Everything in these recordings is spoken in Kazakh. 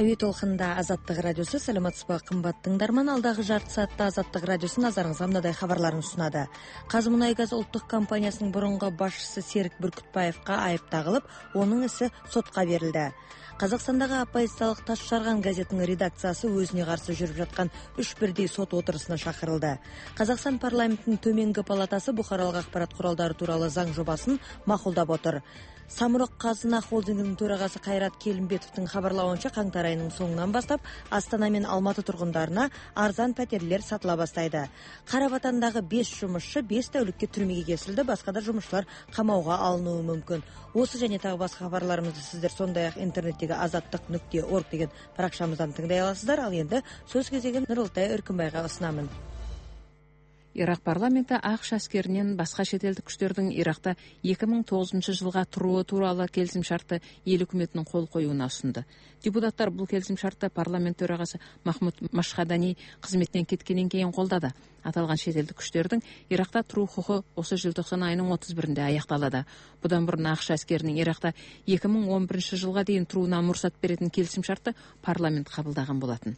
Әуе толқында Азаттық радиосы. Сәлеметсізбі қымбат тыңдарман, алдағы жарты саатта Азаттық радиосы назарыңызға мынадай хабарларын ұсынады. Қазмұнайгаз ұлттық компаниясының бұрынғы басшысы Серік Бүркітбаевқа айып тағылып, оның ісі сотқа берілді. Қазақстандағы оппозициялық Таш жарған газетінің редакциясы өзіне қарсы жүріп жатқан 3 бірдей сот отырысына шақырылды. Қазақстан парламентінің төменгі палатасы бұқаралық ақпарат құралдары туралы заң жобасын мақұлдап отыр. Самұрық Қазына холдингінің төрағасы Қайрат Келімбетовтің хабарлауынша, қаңтар айының соңынан бастап Астана мен Алматы тұрғындарына арзан пәтерлер сатыла бастайды. Қарабатандағы 5 жұмысшы 5 тәулікке түрмеге кесілді, басқа да жұмысшылар қамауға алынуы мүмкін. Осы және тағы басқа хабарларымызды сіздер сондай-ақ интернеттегі azаттық.org деген парақшамыздан тыңдай аласыздар. Ал енді сөз кезегін Нұрылтай Өркімбайға ұсынамын. Ирак парламенті ақш әскерінен басқа шетелдік күштердің Иракта 2009 жылға тұруы туралы келісімшартты ел үкіметінің қол қоюына ұсынды. Депутаттар бұл келісімшартты парламент төрағасы Махмуд Машхадани қызметінен кеткеннен кейін қолдады. Аталған шетелдік күштердің Иракта тұру құқы осы желтоқсан айының 31-інде аяқталады. Бұдан бұрын ақш әскерінің Иракта 2011 жылға дейін тұруына мұрсат беретін келісімшартты парламент қабылдаған болатын.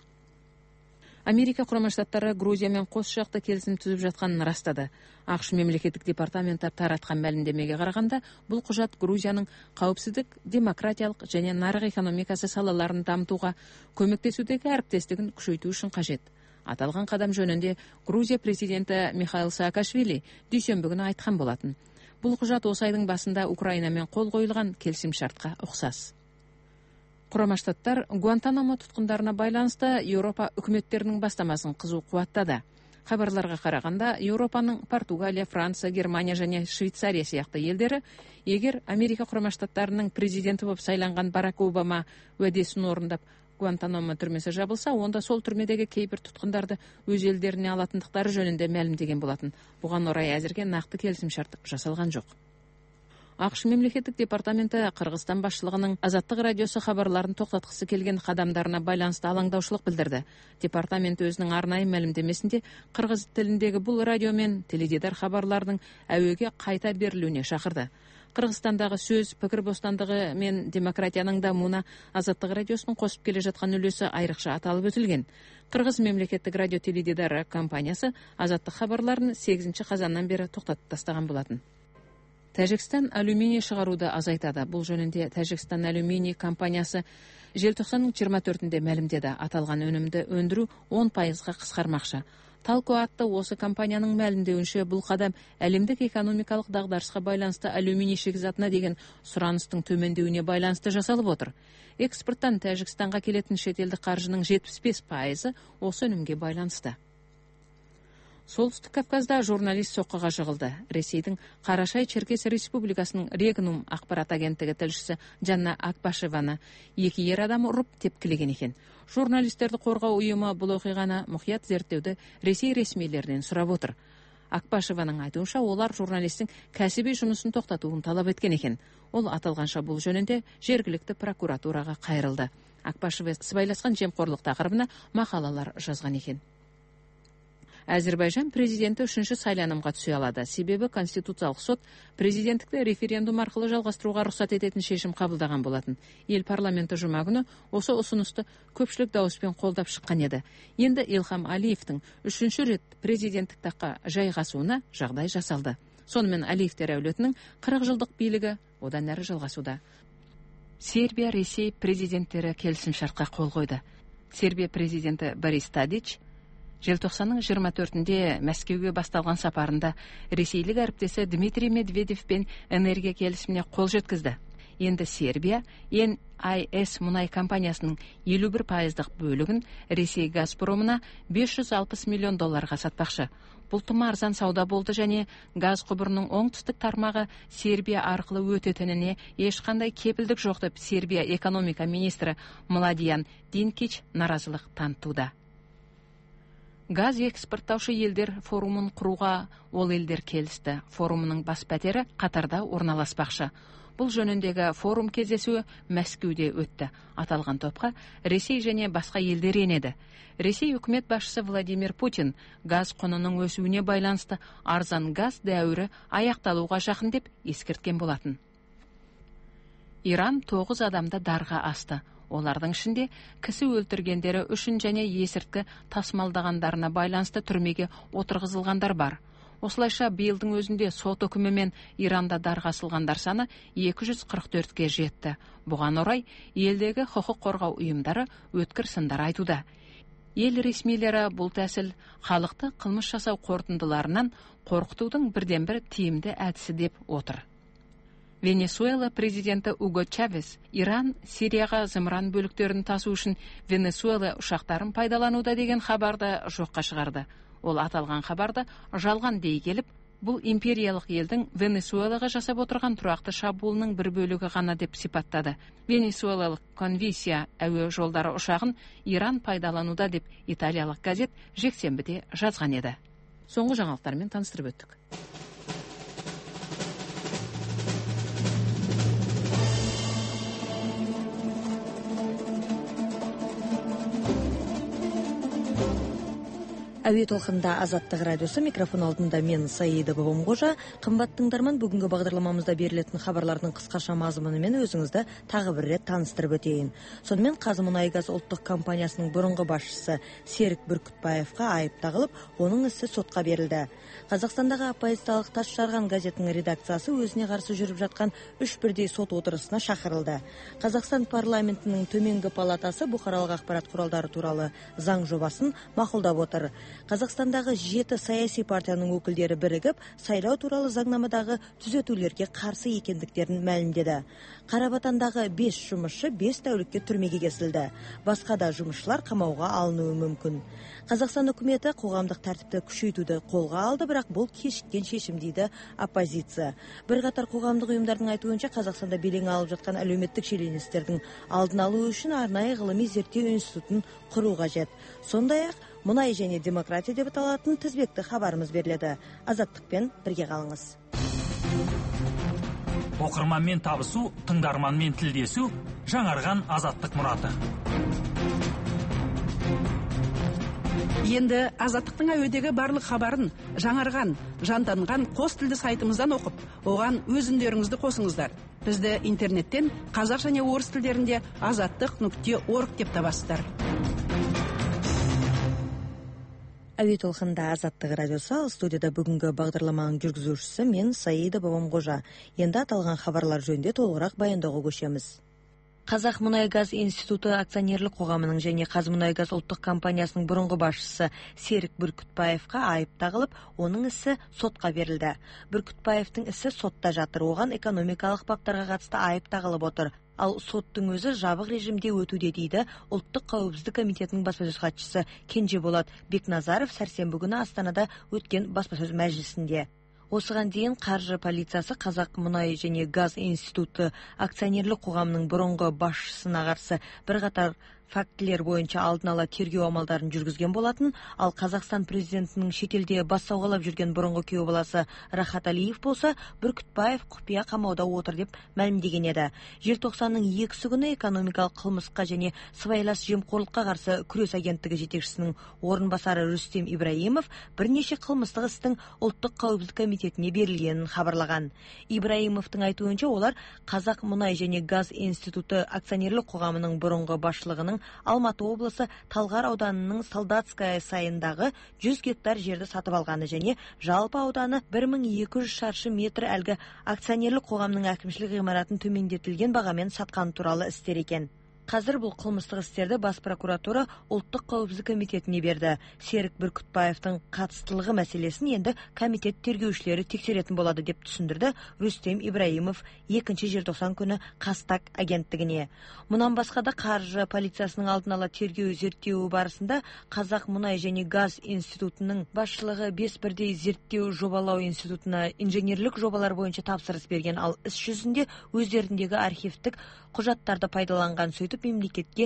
Америка Құрама Штаттары Грузиямен қос жақты келісім түзіп жатқанын растады. ақш мемлекеттік департаменті таратқан мәлімдемеге қарағанда, бұл құжат Грузияның қауіпсіздік, демократиялық және нарық экономикасы салаларын дамытуға көмектесудегі әріптестігін күшейту үшін қажет. Аталған қадам жөнінде Грузия президенті Михаил Саакашвили дүйсенбі күні айтқан болатын. Бұл құжат осы айдың басында Украинамен қол қойылған келісімшартқа ұқсас. Құрама Штаттар Гуантанамо тұтқындарына байланысты Еуропа үкіметтерінің бастамасын қызу қуаттады. Хабарларға қарағанда, Еуропаның Португалия, Франция, Германия және Швейцария сияқты елдері, егер Америка Құрама Штаттарының президенті болып сайланған Барак Обама уәдесін орындап, Гуантанамо түрмесі жабылса, онда сол түрмедегі кейбір тұтқындарды өз елдеріне алатындықтары жөнінде мәлімдеген болатын. Бұған орай әзірге нақты келісімшарт жасалған жоқ. ақш мемлекеттік департаменті Қырғызстан басшылығының Азаттық радиосы хабарларын тоқтатқысы келген қадамдарына байланысты алаңдаушылық білдірді. Департамент өзінің арнайы мәлімдемесінде қырғыз тіліндегі бұл радио мен теледидар хабарларының әуеге қайта берілуіне шақырды. Қырғызстандағы сөз, пікір бостандығы мен демократияның дамуына Азаттық радиосының қосып келе жатқан үлесі айрықша аталып өтілген. Қырғыз мемлекеттік радио теледидары компаниясы Азаттық хабарларын 8 қазаннан бері тоқтатып тастаған болатын. Тәжікстан алюминий шығаруды азайтады. Бұл жөнінде Тәжікстан алюминий компаниясы желтоқсанның 24-інде мәлімдеді. Аталған өнімді өндіру 10%-ға қысқармақшы. Талко атты осы компанияның мәлімдеуінше, бұл қадам әлемдік экономикалық дағдарысқа байланысты алюминий шикізатына деген сұраныстың төмендеуіне байланысты жасалып отыр. Экспорттан Тәжікстанға келетін шетелдік қаржының 75% осы өнімге байланысты. Солтүстік Кавказда журналист соққыға жығылды. Ресейдің Қарашай-Черкес Республикасының Регнум ақпарат агенттігі тілшісі Жанна Акбашеваны 2 ер адам ұрып тепкілеген екен. Журналистерді қорғау ұйымы бұл оқиғаны мұқият зерттеуді Ресей ресмилерінен сұрап отыр. Акбашеваның айтуынша, олар журналистің кәсіби жұмысын тоқтатуын талап еткен екен. Ол аталғанша бұл жөнінде жергілікті прокуратураға қайырылды. Акбашева сыбайласқан жемқорлық тақырыбына мақалалар жазған екен. Әзербайжан президенті 3-ші сайланымға түсе алады. Себебі Конституциялық сот президенттікті референдум арқылы жалғастыруға рұқсат ететін шешім қабылдаған болатын. Ел парламенті жұма күні осы ұсынысты көпшілік дауыспен қолдап шыққан еді. Енді Илхам Алиевтің 3-ші рет президенттік таққа жайғасуына жағдай жасалды. Сонымен Алиевтер әулетінің 40 жылдық билігі одан әрі жалғасуда. Сербия, Ресей президенттері келісімшартқа қол қойды. Сербия президенті Борис Тадич желтоқсанның 24-інде Мәскеуге басталған сапарында ресейлік әріптесі Дмитрий Медведевпен энергия келісіміне қол жеткізді. Енді Сербия NIS мұнай компаниясының 51% бөлігін Ресей Газпромына $560 миллион сатпақшы. Бұл тым арзан сауда болды және газ құбырының оңтүстік тармағы Сербия арқылы өтетініне ешқандай кепілдік жоқ деп Сербия экономика министрі Младиян Динкич наразылық танытуда. Газ экспорттаушы елдер форумын құруға ол елдер келісті. Форумының бас пәтері Қатарда орналаспақшы. Бұл жөніндегі форум кездесуі Мәскеуде өтті. Аталған топқа Ресей және басқа елдер енеді. Ресей үкімет басшысы Владимир Путин газ құнының өсуіне байланысты арзан газ дәуірі аяқталуға жақын деп ескерткен болатын. Иран 9 адамды дарға асты. Олардың ішінде кісі өлтіргендері үшін және есірткі тасымалдағандарына байланысты түрмеге отырғызылғандар бар. Осылайша биылдың өзінде сот үкімімен Иранда дарға асылғандар саны 244-ке жетті. Бұған орай елдегі құқық қорғау ұйымдары өткір сындар айтуда. Ел ресмилері бұл тәсіл халықты қылмыс жасау қорытындыларынан қорқытудың бірден-бір тиімді әдісі деп отыр. Венесуэла президенті Уго Чавес Иран Сирияға зымыран бөліктерін тасу үшін Венесуэла ұшақтарын пайдалануда деген хабарды жоққа шығарды. Ол аталған хабарды жалған дей келіп, бұл империялық елдің Венесуэлаға жасап отырған тұрақты шабуылының бір бөлігі ғана деп сипаттады. Венесуэлалық Конвисия әуе жолдары ұшағын Иран пайдалануда деп италиялық газет жексенбіде жазған еді. Соңғы жаңалықтармен таныстырып өттік. Әуе толқында Азаттық радиосы, микрофон алдында мен Саида Бабамғожа. Қымбатты тыңдарман, бүгінгі бағдарламамызда берілетін хабарлардың қысқаша мазмұнымен өзіңізді тағы бір рет таныстырып өтейін. Сонымен Қазмұнайгаз ұлттық компаниясының бұрынғы басшысы Серік Бүркітбаевқа айып тағылып, оның ісі сотқа берілді. Қазақстандағы оппозициялық Тас жарған газетінің редакциясы өзіне қарсы жүріп жатқан 3 бірдей сот отырысына шақырылды. Қазақстан парламентінің төменгі палатасы бұқаралық ақпарат құралдары туралы заң жобасын мақұлдап отыр. Қазақстандағы 7 саяси партияның өкілдері бірігіп, сайлау туралы заңнамадағы түзетулерге қарсы екендіктерін мәлімдеді. Қарабатандағы 5 жұмысшы 5 тәулікке түрмеге кесілді. Басқа да жұмысшылар қамауға алынуы мүмкін. Қазақстан үкіметі қоғамдық тәртіпті күшейтуді қолға алды, бірақ бұл кешіккен шешім дейді оппозиция. Бірқатар қоғамдық ұйымдардың айтуынша, Қазақстанда белең алып жатқан әлеуметтік шиеленістердің алдын алу үшін арнайы ғылыми зерттеу институтын құру қажет. Сондай-ақ мұнай және демократия деп аталатын тізбекті хабарымыз беріледі. Азаттықпен бірге қалыңыз. Оқырманмен табысу, тыңдарманмен тілдесу, жаңарған азаттық мұраты. Енді Азаттықтың әуедегі барлық хабарын жаңарған, жанданған қос тілді сайтымыздан оқып, оған өз үндеріңізді қосыңыздар. Бізді интернеттен қазақ және орыс тілдерінде azаттық.org деп табасыздар. Әуе толқында Азаттық радиосы, ал студияда бүгінгі бағдарламаның жүргізушісі мен Саида Бабамғожа. Енді аталған хабарлар жөнінде толығырақ баяндауға көшеміз. Қазмұнайгаз институты акционерлік қоғамының және Қазмұнайгаз ұлттық компаниясының бұрынғы басшысы Серік Бүркітбаевқа айып тағылып, оның ісі сотқа берілді. Бүркітбаевтың ісі сотта жатыр, оған экономикалық баптарға қатысты айып тағылып отыр. Ал соттың өзі жабық режимде өтуде дейді ұлттық қауіпсіздік комитетінің баспасөз хатшысы Кенжеболат Бекназаров сәрсенбі күні Астанада өткен баспасөз мәжілісінде. Осыған дейін қаржы полициясы Қазмұнай және газ институты акционерлік қоғамының бұрынғы басшысына қарсы бірқатар фактілер бойынша алдын ала тергеу амалдарын жүргізген болатын, ал Қазақстан президентінің шетелде бас сауғалап жүрген бұрынғы күйеу баласы Рахат Алиев болса, Бүркітбаев құпия қамауда отыр деп мәлімдеген еді. Желтоқсанның 2 күні экономикалық қылмысқа және сыбайлас жемқорлыққа қарсы күрес агенттігі жетекшісінің орынбасары Рүстем Ибраимов бірнеше қылмыстық істің ұлттық қауіпсіздік комитетіне берілгенін хабарлаған. Ибраимовтың айтуынша, олар Қазмұнай және газ институты акционерлік қоғамының бұрынғы басшылығының Алматы облысы Талғар ауданының Солдатская сайындағы 100 гектар жерді сатып алғаны және жалпы ауданы 1200 шаршы метр әлгі акционерлік қоғамның әкімшілік ғимаратын төмендетілген бағамен сатқан туралы істер екен. Қазір бұл қылмыстық істерді бас прокуратура ұлттық қауіпсіздік комитетіне берді. Серік Бүркітбаевтың қатыстылығы мәселесін енді комитет тергеушілері тексеретін болады деп түсіндірді Рүстем Ибраимов 2 желтоқсан күні Қазтаг агенттігіне. Мұнан басқа да қаржы полициясының алдын ала тергеу зерттеуі барысында Қазмұнай және газ институтының басшылығы 5 бірдей зерттеу жобалау институтына инженерлік жобалар бойынша тапсырыс берген, ал іс жүзінде өздеріндегі архивтік құжаттарды пайдаланған, сөйтіп мемлекетке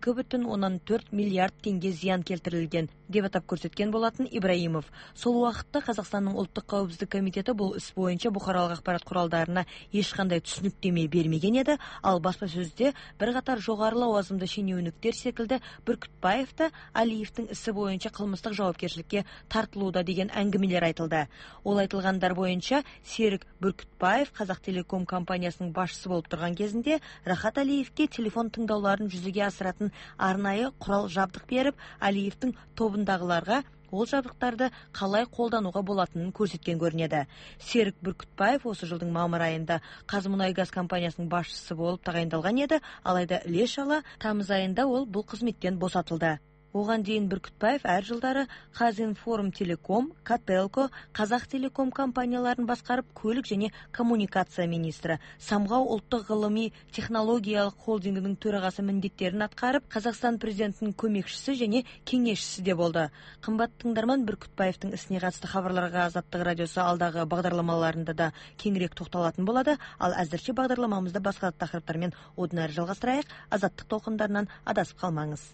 2,4 миллиард теңге зиян келтірілген деп атап көрсеткен болатын Ибраимов. Сол уақытта Қазақстанның ұлттық қауіпсіздік комитеті бұл іс бойынша бұқаралық ақпарат құралдарына ешқандай түсініктеме бермеген еді, ал баспасөзде бірқатар жоғары лауазымды шенеуніктер секілді Бүркітбаевты Алиевтің ісі бойынша қылмыстық жауапкершілікке тартылуда деген әңгімелер айтылды. Ол айтылғандар бойынша Серік Бүркітбаев Қазақтелеком компаниясының басшысы болып тұрған кезінде Рахат Алиевке телефон тыңдау орындауларын жүзеге асыратын арнайы құрал жабдық беріп, Алиевтің тобындағыларға ол жабдықтарды қалай қолдануға болатынын көрсеткен көрінеді. Серік Бүркітбаев осы жылдың мамыр айында Қазмұнайгаз компаниясының басшысы болып тағайындалған еді, алайда іле-шала тамыз айында ол бұл қызметтен босатылды. Оған дейін Бүркітбаев әр жылдары Қазинформ-Телеком, Кателко, Қазақтелеком компанияларын басқарып, көлік және коммуникация министрі, Самғау ұлттық ғылыми технологиялық холдингінің төрағасы міндеттерін атқарып, Қазақстан президентінің көмекшісі және кеңесшісі де болды. Қымбатты тыңдарман, Бүркітбаевтың ісіне қатысты хабарларға Азаттық радиосы алдағы бағдарламаларында да кеңірек тоқталатын болады. Ал әзірше бағдарламамызды басқа тақырыптармен одан әрі жалғастырайық. Азаттық толқындарынан адасып қалмаңыз.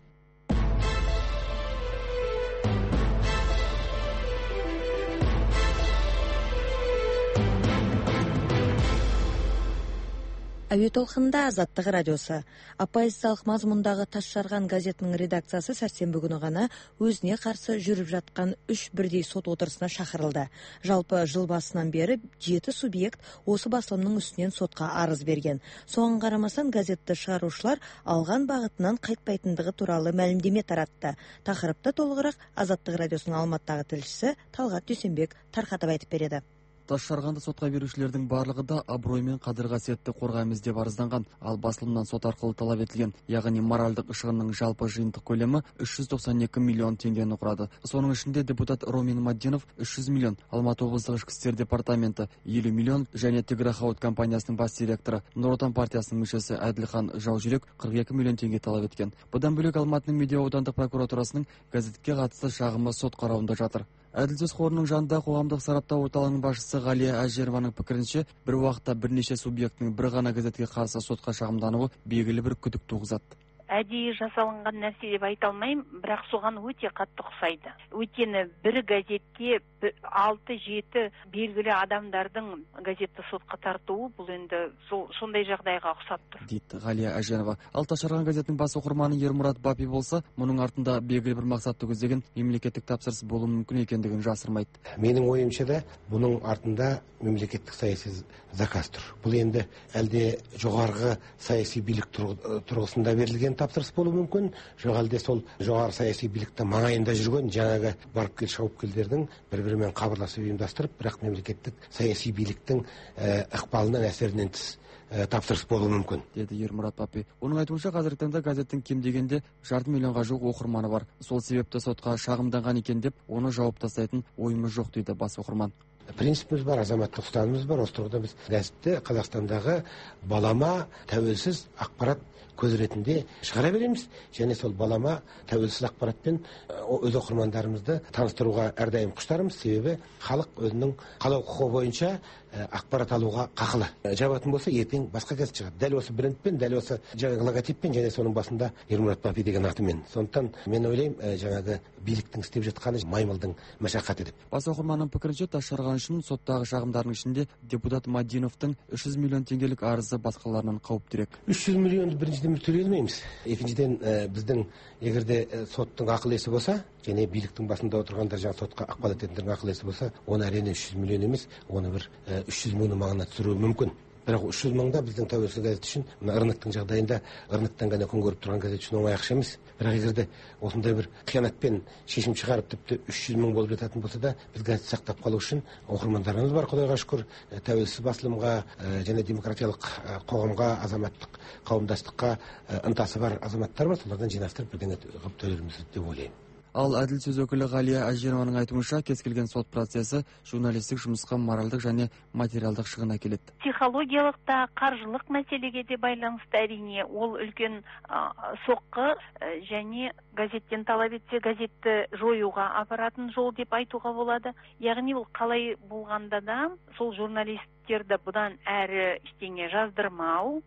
Әуе толқынында Азаттық радиосы. Оппозициялық мазмұндағы Тасжарған газетінің редакциясы сәрсенбі күні ғана өзіне қарсы жүріп жатқан 3 бірдей сот отырысына шақырылды. Жалпы жыл басынан бері 7 субъект осы басылымның үстінен сотқа арыз берген. Соған қарамастан газетті шығарушылар алған бағытынан қайтпайтындығы туралы мәлімдеме таратты. Тақырыпты толығырақ Азаттық радиосының Алматыдағы тілшісі Талғат Дүйсенбек тарқатып айтып береді. Тасжарғанды сотқа берушілердің барлығы да абырой мен қадір-қасиетті қорғаймыз деп арызданған, ал басылымнан сот арқылы талап етілген, яғни моральдық шығынның жалпы жиынтық көлемі 392 миллион теңгені құрады. Соның ішінде депутат Ромин Маддинов 300 миллион, Алматы облыстық ішкі істер департаменті 50 миллион және Тиграхауд компаниясының бас директоры, Нұр Отан партиясының мүшесі Әділхан Жаужүрек 42 миллион теңге талап еткен. Бұдан бөлек Алматының Медеу аудандық прокуратурасының газетке қатысты шағымы сот қарауында жатыр. Әділсіз қорының жанында қоғамдық сараптау орталығының басшысы Ғалия Әжерованың пікірінше, бір уақытта бірнеше субъектінің бір ғана газетке қарсы сотқа шағымдануы белгілі бір күдік туғызады. Әдейі жасалынған нәрсе деп айта алмаймын, бірақ соған өте қатты ұқсайды. Өйткені бір газетте 6-7 белгілі адамдардың газетті сотқа тартуы бұл енді сондай жағдайға ұқсап тұр, дейді Ғалия Әженова. Ал Тасжарған газетінің бас оқырманы Ермұрат Бапи болса, мұның артында белгілі бір мақсатты көздеген мемлекеттік тапсырыс болуы мүмкін екендігін жасырмайды. Менің ойымша да бұның артында мемлекеттік саяси заказ тұр. Бұл енді әлде жоғарғы саяси билік тұрғысында берілген тапсырыс болуы мүмкін, жоқ әлде сол жоғары саяси билікті маңайында жүрген жаңағы барып кел шауып келдердің бір-бірімен хабарласып ұйымдастырып, бірақ мемлекеттік саяси биліктің ықпалынан әсерінен тыс тапсырыс болуы мүмкін, деді Ермұрат Бапи. Оның айтуынша қазіргі таңда газеттің кем дегенде 5 миллионға жуық оқырманы бар. Сол себепті сотқа шағымданған екен деп, оны жауып тастайтын ойымыз жоқ, дейді бас оқырман. Принципіміз бар, азаматтық ұстанымымыз бар. Осы тұрғыда біз газетті Қазақстандағы балама тәуелсіз ақпарат көз ретінде шығара береміз, және сол балама тәуелсіз ақпаратпен өз оқырмандарымызды таныстыруға әрдайым құштармыз. Себебі халық өзінің қалау құқығы бойынша ақпарат алуға қақылы. Жабатын болса, ертең басқа газет шығады. Дәл осы брендпен, дәл осы жаңағы логотиппен, және соның басында Ермұрат Бапи деген атымен. Сондықтан мен ойлаймын, жаңағы биліктің істеп жатқаны маймылдың мәшақаты деп. Бас оқырманның пікірінше, Тасжарған үшін соттағы шағымдардың ішінде депутат Мадиновтың 300 миллион теңгелік арызы басқаларынан қауіптірек. 300 миллионды біріншіден төлей алмаймыз. Екіншіден, біздің егерде соттың ақыл есі болса, және биліктің басында отырғандар жаңа сотқа ықпал ететіндердің ақыл есі болса, оны әрине 300 миллион емес, оны бір 300 мыңның маңына түсіруі мүмкін. Бірақ 300 мыңда біздің тәуелсіз газет үшін, ырнықтың жағдайында, ырнықтан ғана күн көріп тұрған газет үшін оңай ақша емес. Бірақ егерде осындай бір қиянатпен шешім шығарып, тіпті 300 мың болып жататын болса да, біз газет сақтап қалу үшін оқырмандарымыз бар, Құдайға шүкір, тәуелсіз басылымға және демократиялық қоғамға, азаматтық қауымдастыққа ынтасы бар азаматтар бар, солардан жинастырып бірдеңе қылып төлерміз деп ойлаймын. Ал әділ сөз өкілі Ғалия Әженованың айтуынша, кез келген сот процесі журналистік жұмысқа моральдық және материалдық шығын әкеледі. Психологиялық та қаржылық мәселеге де байланысты, әрине. Ол үлкен соққы және газеттен талап етсе, газетті жоюға апаратын жол деп айтуға болады. Яғни ол қалай болғанда да сол журналисттерді бұдан әрі ештеңе жаздырмау,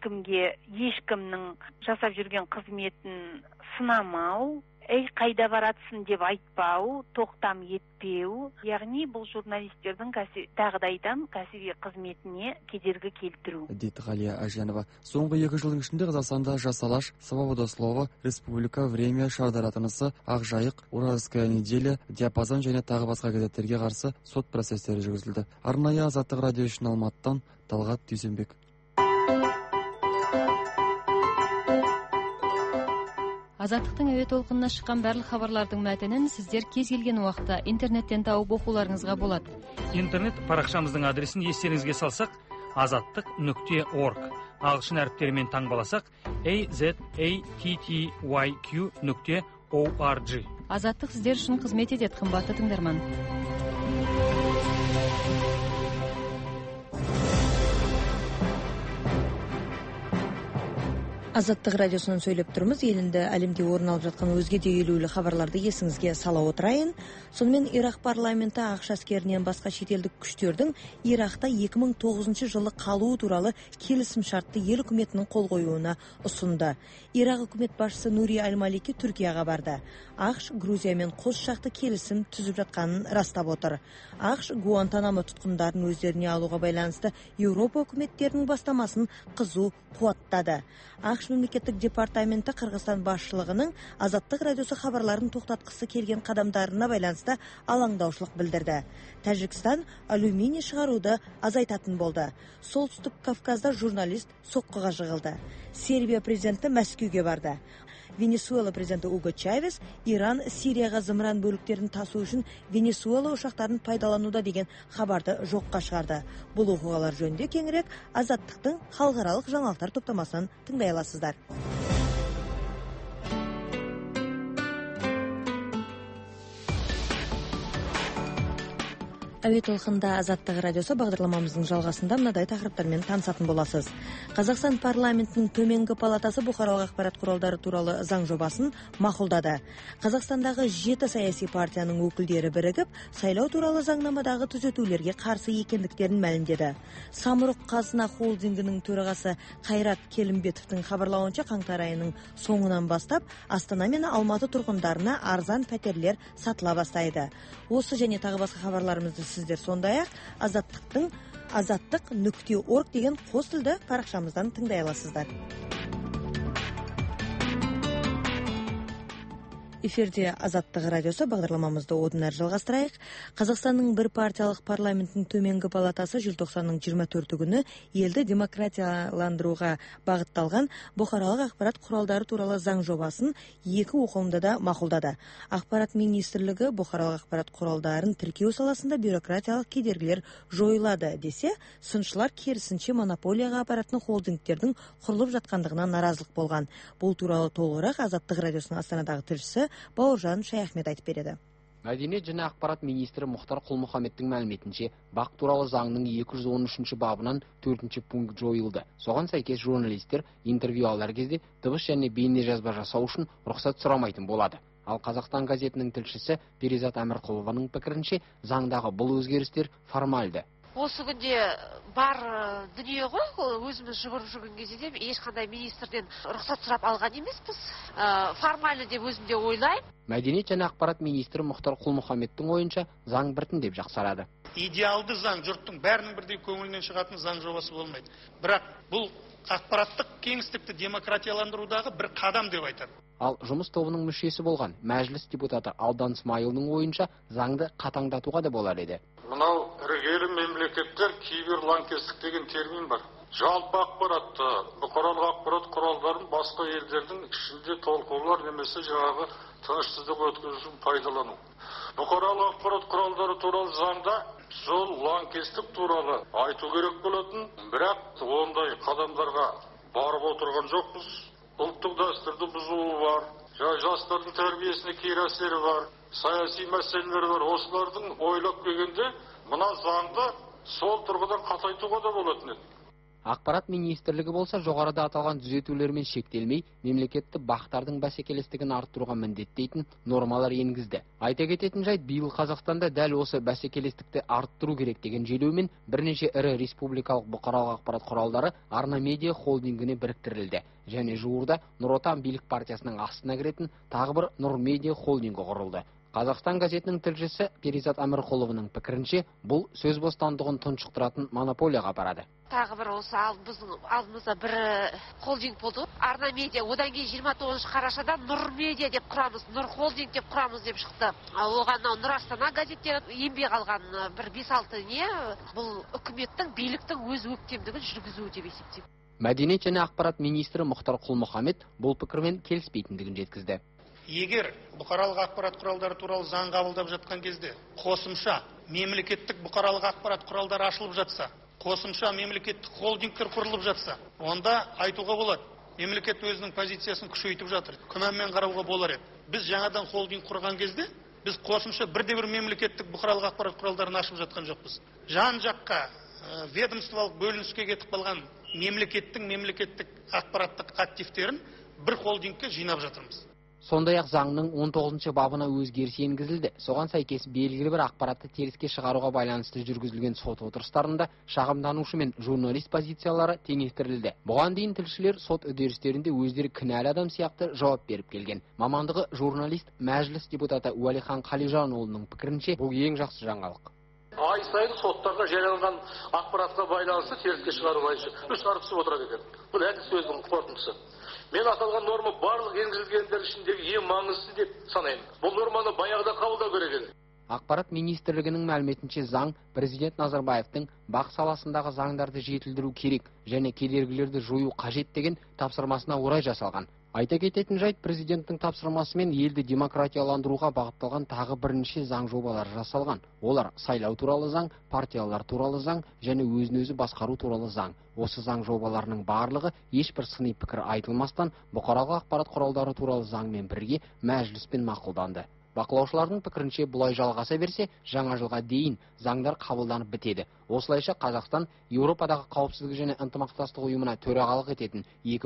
ешкімнің жасап жүрген қызметін сынамау, қайда баратсың деп айтпау, тоқтам етпеу, яғни бұл журналистердің тағы да айтам, кәсіби қызметіне кедергі келтіру, дейді Ғалия Әженова. Соңғы 2 жылдың ішінде Қазақстанда Жас Алаш, Свобода слова, Республика, Время, Шардара тынысы, Ақжайық, Уральская неделя, Диапазон және тағы басқа газеттерге қарсы сот процестері жүргізілді. Арнайы Азаттық радио үшін Алматыдан Талғат Дүйсенбек. Азаттықтың әуе толқынына шыққан барлық хабарлардың мәтінін сіздер кез келген уақытта интернеттен тауып оқуларыңызға болады. Интернет парақшамыздың адресін естеріңізге салсақ, azattiq.org. Ағылшын әріптерімен таңбаласақ, azattyq.org. Азаттық сіздер үшін қызмет етеді, қымбатты тыңдарман. Азаттық радиосынан сөйлеп тұрмыз. Елінде әлемде орын алып жатқан өзге де елеулі хабарларды есіңізге сала отырайын. Сонымен Ирак парламенті ақш әскерінен басқа шетелдік күштердің Иракта 2009 жылы қалуы туралы келісім шартты ел үкіметінің қол қоюына ұсынды. Ирак үкімет басшысы Нури Аль-Малики Түркияға барды. ақш Грузиямен қос жақты келісім түзіп жатқанын растап отыр. ақш Гуантанамо тұтқындарын өздеріне алуға байланысты Еуропа үкіметтерінің бастамасын қызу қуаттады. ақш мемлекеттік департаменті Қырғызстан басшылығының Азаттық радиосы хабарларын тоқтатқысы келген қадамдарына байланысты алаңдаушылық білдірді. Тәжікстан алюминий шығаруды азайтатын болды. Солтүстік Кавказда журналист соққыға жығылды. Сербия президенті Мәскеуге барды. Венесуэла президенті Уго Чавес Иран Сирияға зымыран бөліктерін тасу үшін Венесуэла ұшақтарын пайдалануда деген хабарды жоққа шығарды. Бұл оқиғалар жөнінде кеңірек Азаттықтың халықаралық жаңалықтар топтамасынан тыңдай аласыздар. Әуе толқында Азаттық радиосы бағдарламамыздың жалғасында мынадай тақырыптармен танысатын боласыз. Қазақстан парламентінің төменгі палатасы бұқаралық ақпарат құралдары туралы заң жобасын мақұлдады. Қазақстандағы 7 саяси партияның өкілдері бірігіп, сайлау туралы заңнамадағы түзетулерге қарсы екендіктерін мәлімдеді. Самұрық қазына холдингінің төрағасы Қайрат Келімбетовтің хабарлауынша қаңтар айының соңынан бастап Астана мен Алматы тұрғындарына арзан пәтерлер сатыла бастайды. Осы және тағы басқа хабарларымызды сіздер сондай-ақ azattiq.org деген қос тілді парақшамыздан тыңдай аласыздар. Эфирде Азаттық радиосы, бағдарламамызды одан әрі жалғастырайық. Қазақстанның бір партиялық парламентінің төменгі палатасы желтоқсанның 24 күні елді демократияландыруға бағытталған бұқаралық ақпарат құралдары туралы заң жобасын 2 оқылымда да мақұлдады. Ақпарат министрлігі бұқаралық ақпарат құралдарын тіркеу саласында бюрократиялық кедергілер жойылады десе, сыншылар керісінше монополияға апаратын холдингтердің құрылып жатқандығына наразылық болған. Бұл туралы толығырақ Азаттық радиосының Астанадағы тілшісі Бауыржан Шаяхмет айтып береді. Мәдениет және ақпарат министрі Мұхтар Құл-Мұхаммедтің мәліметінше, бақ туралы заңның 213 бабынан 4 пункт жойылды. Соған сәйкес журналистер интервью алар кезде дыбыс және бейне жазба жасау үшін рұқсат сұрамайтын болады. Ал Қазақстан газетінің тілшісі Перизат Әмірқұлованың пікірінше, заңдағы бұл өзгерістер формальды. Осы күнде бар дүние ғой, өзіміз жүгіріп жүрген кезде ешқандай министрден рұқсат сұрап алған емеспіз. Формальды деп өзімде ойлаймын. Мәдениет және ақпарат министрі Мұхтар Құл-Мұхаммедтің ойынша заң біртіндеп жақсарады. Идеалды заң, жұрттың бәрінің бірдей көңілінен шығатын заң жобасы болмайды. Бірақ бұл ақпараттық кеңістікті демократияландырудағы бір қадам деп айтады. Ал жұмыс тобының мүшесі болған мәжіліс депутаты Алдан Смайылдың ойынша заңды қатаңдатуға да болар еді. Мынау іргелі мемлекеттер киберланкестік деген термин бар. Жалпы ақпаратты, бұқаралық ақпарат құралдарын басқа елдердің ішінде толқулар немесе жаңағы тыныштық өткізу үшін пайдалану. Бұқаралық ақпарат құралдары туралы заңда сол лаңкестік туралы айту керек болатын, бірақ ондай қадамдарға барып отырған жоқпыз. Ұлттық дәстүрді бұзуы бар, жастардың тәрбиесіне кері әсері бар, саяси мәселелер бар. Осылардың ойлап келгенде мына заңды сол тұрғыдан қатайтуға да болатын еді. Ақпарат министрлігі болса жоғарыда аталған түзетулермен шектелмей, мемлекетті бақтардың бәсекелестігін арттыруға міндеттейтін нормалар енгізді. Айта кететін жайт, биыл Қазақстанда дәл осы бәсекелестікті арттыру керек деген желеумен бірнеше ірі республикалық бұқаралық ақпарат құралдары Арна Медиа холдингіне біріктірілді. Және жуырда Нұр Отан билік партиясының астына кіретін тағы бір Нұр Медиа холдингі құрылды. Қазақстан газетінің тілшісі Перизат Әмірқұлованың пікірінше, бұл сөз бостандығын тұншықтыратын монополияға барады. Тағы бір осы алдымызда бір холдинг болды. Арна Медиа, одан кейін 29 қарашада Нұр Медиа деп құрамыз, Нұр холдинг деп құрамыз деп шықты. Оған Нұр Астана газеттері еңбек алған бір 5-6 не, бұл үкіметтің, биліктің өз өктемдігін жүргізуі деп есептеймін. Мәдениет және ақпарат министрі Мұхтар Құл-Мұхаммед бұл пікірмен келіспейтіндігін жеткізді. Егер бұқаралық ақпарат құралдары туралы заң қабылдап жатқан кезде қосымша мемлекеттік бұқаралық ақпарат құралдары ашылып жатса, қосымша мемлекеттік холдингтер құрылып жатса, онда айтуға болады, мемлекет өзінің позициясын күшейтіп жатыр. Күмәнмен қарауға болар еді. Біз жаңадан холдинг құрған кезде, біз қосымша бірде-бір мемлекеттік бұқаралық ақпарат құралдарын ашып жатқан жоқпыз. Жан-жаққа ведомстволық бөлініске кетіп қалған мемлекеттік ақпараттық активтерін бір холдингке жинап жатырмыз. Сондай-ақ заңның 19 бабына өзгеріс енгізілді. Соған сәйкес белгілі бір ақпаратты теріске шығаруға байланысты жүргізілген сот отырыстарында шағымданушы мен журналист позициялары теңестірілді. Бұған дейін тілшілер сот үдерістерінде өздері кінәлі адам сияқты жауап беріп келген. Мамандығы журналист мәжіліс депутаты Уәлихан Қалижанұлының пікірінше бұл ең жақсы жаңалық. Ай сайын соттарға жарияланған ақпаратқа байланысты теріске шығару бойынша 3 арыз түсіп отырады екен. Бұл әділ сөздің қорытындысы. Мен аталған норма барлық енгізілгендер ішіндегі ең маңыздысы деп санаймын. Бұл норманы баяғыда қабылдау керек еді. Ақпарат министрлігінің мәліметінше заң президент Назарбаевтың бақ саласындағы заңдарды жетілдіру керек және кедергілерді жою қажет деген тапсырмасына орай жасалған. Айта кететін жайт, президенттің тапсырмасымен елді демократияландыруға бағытталған тағы бірнеше заң жобалары жасалған. Олар сайлау туралы заң, партиялар туралы заң және өзін-өзі басқару туралы заң. Осы заң жобаларының барлығы ешбір сыни пікір айтылмастан бұқаралық ақпарат құралдары туралы заңмен бірге мәжіліспен мақұлданды. Бақылаушылардың пікірінше бұлай жалғаса берсе, жаңа жылға дейін заңдар қабылданып бітеді. Осылайша Қазақстан Еуропадағы қауіпсіздік және ынтымақтастық ұйымына төрағалық ететін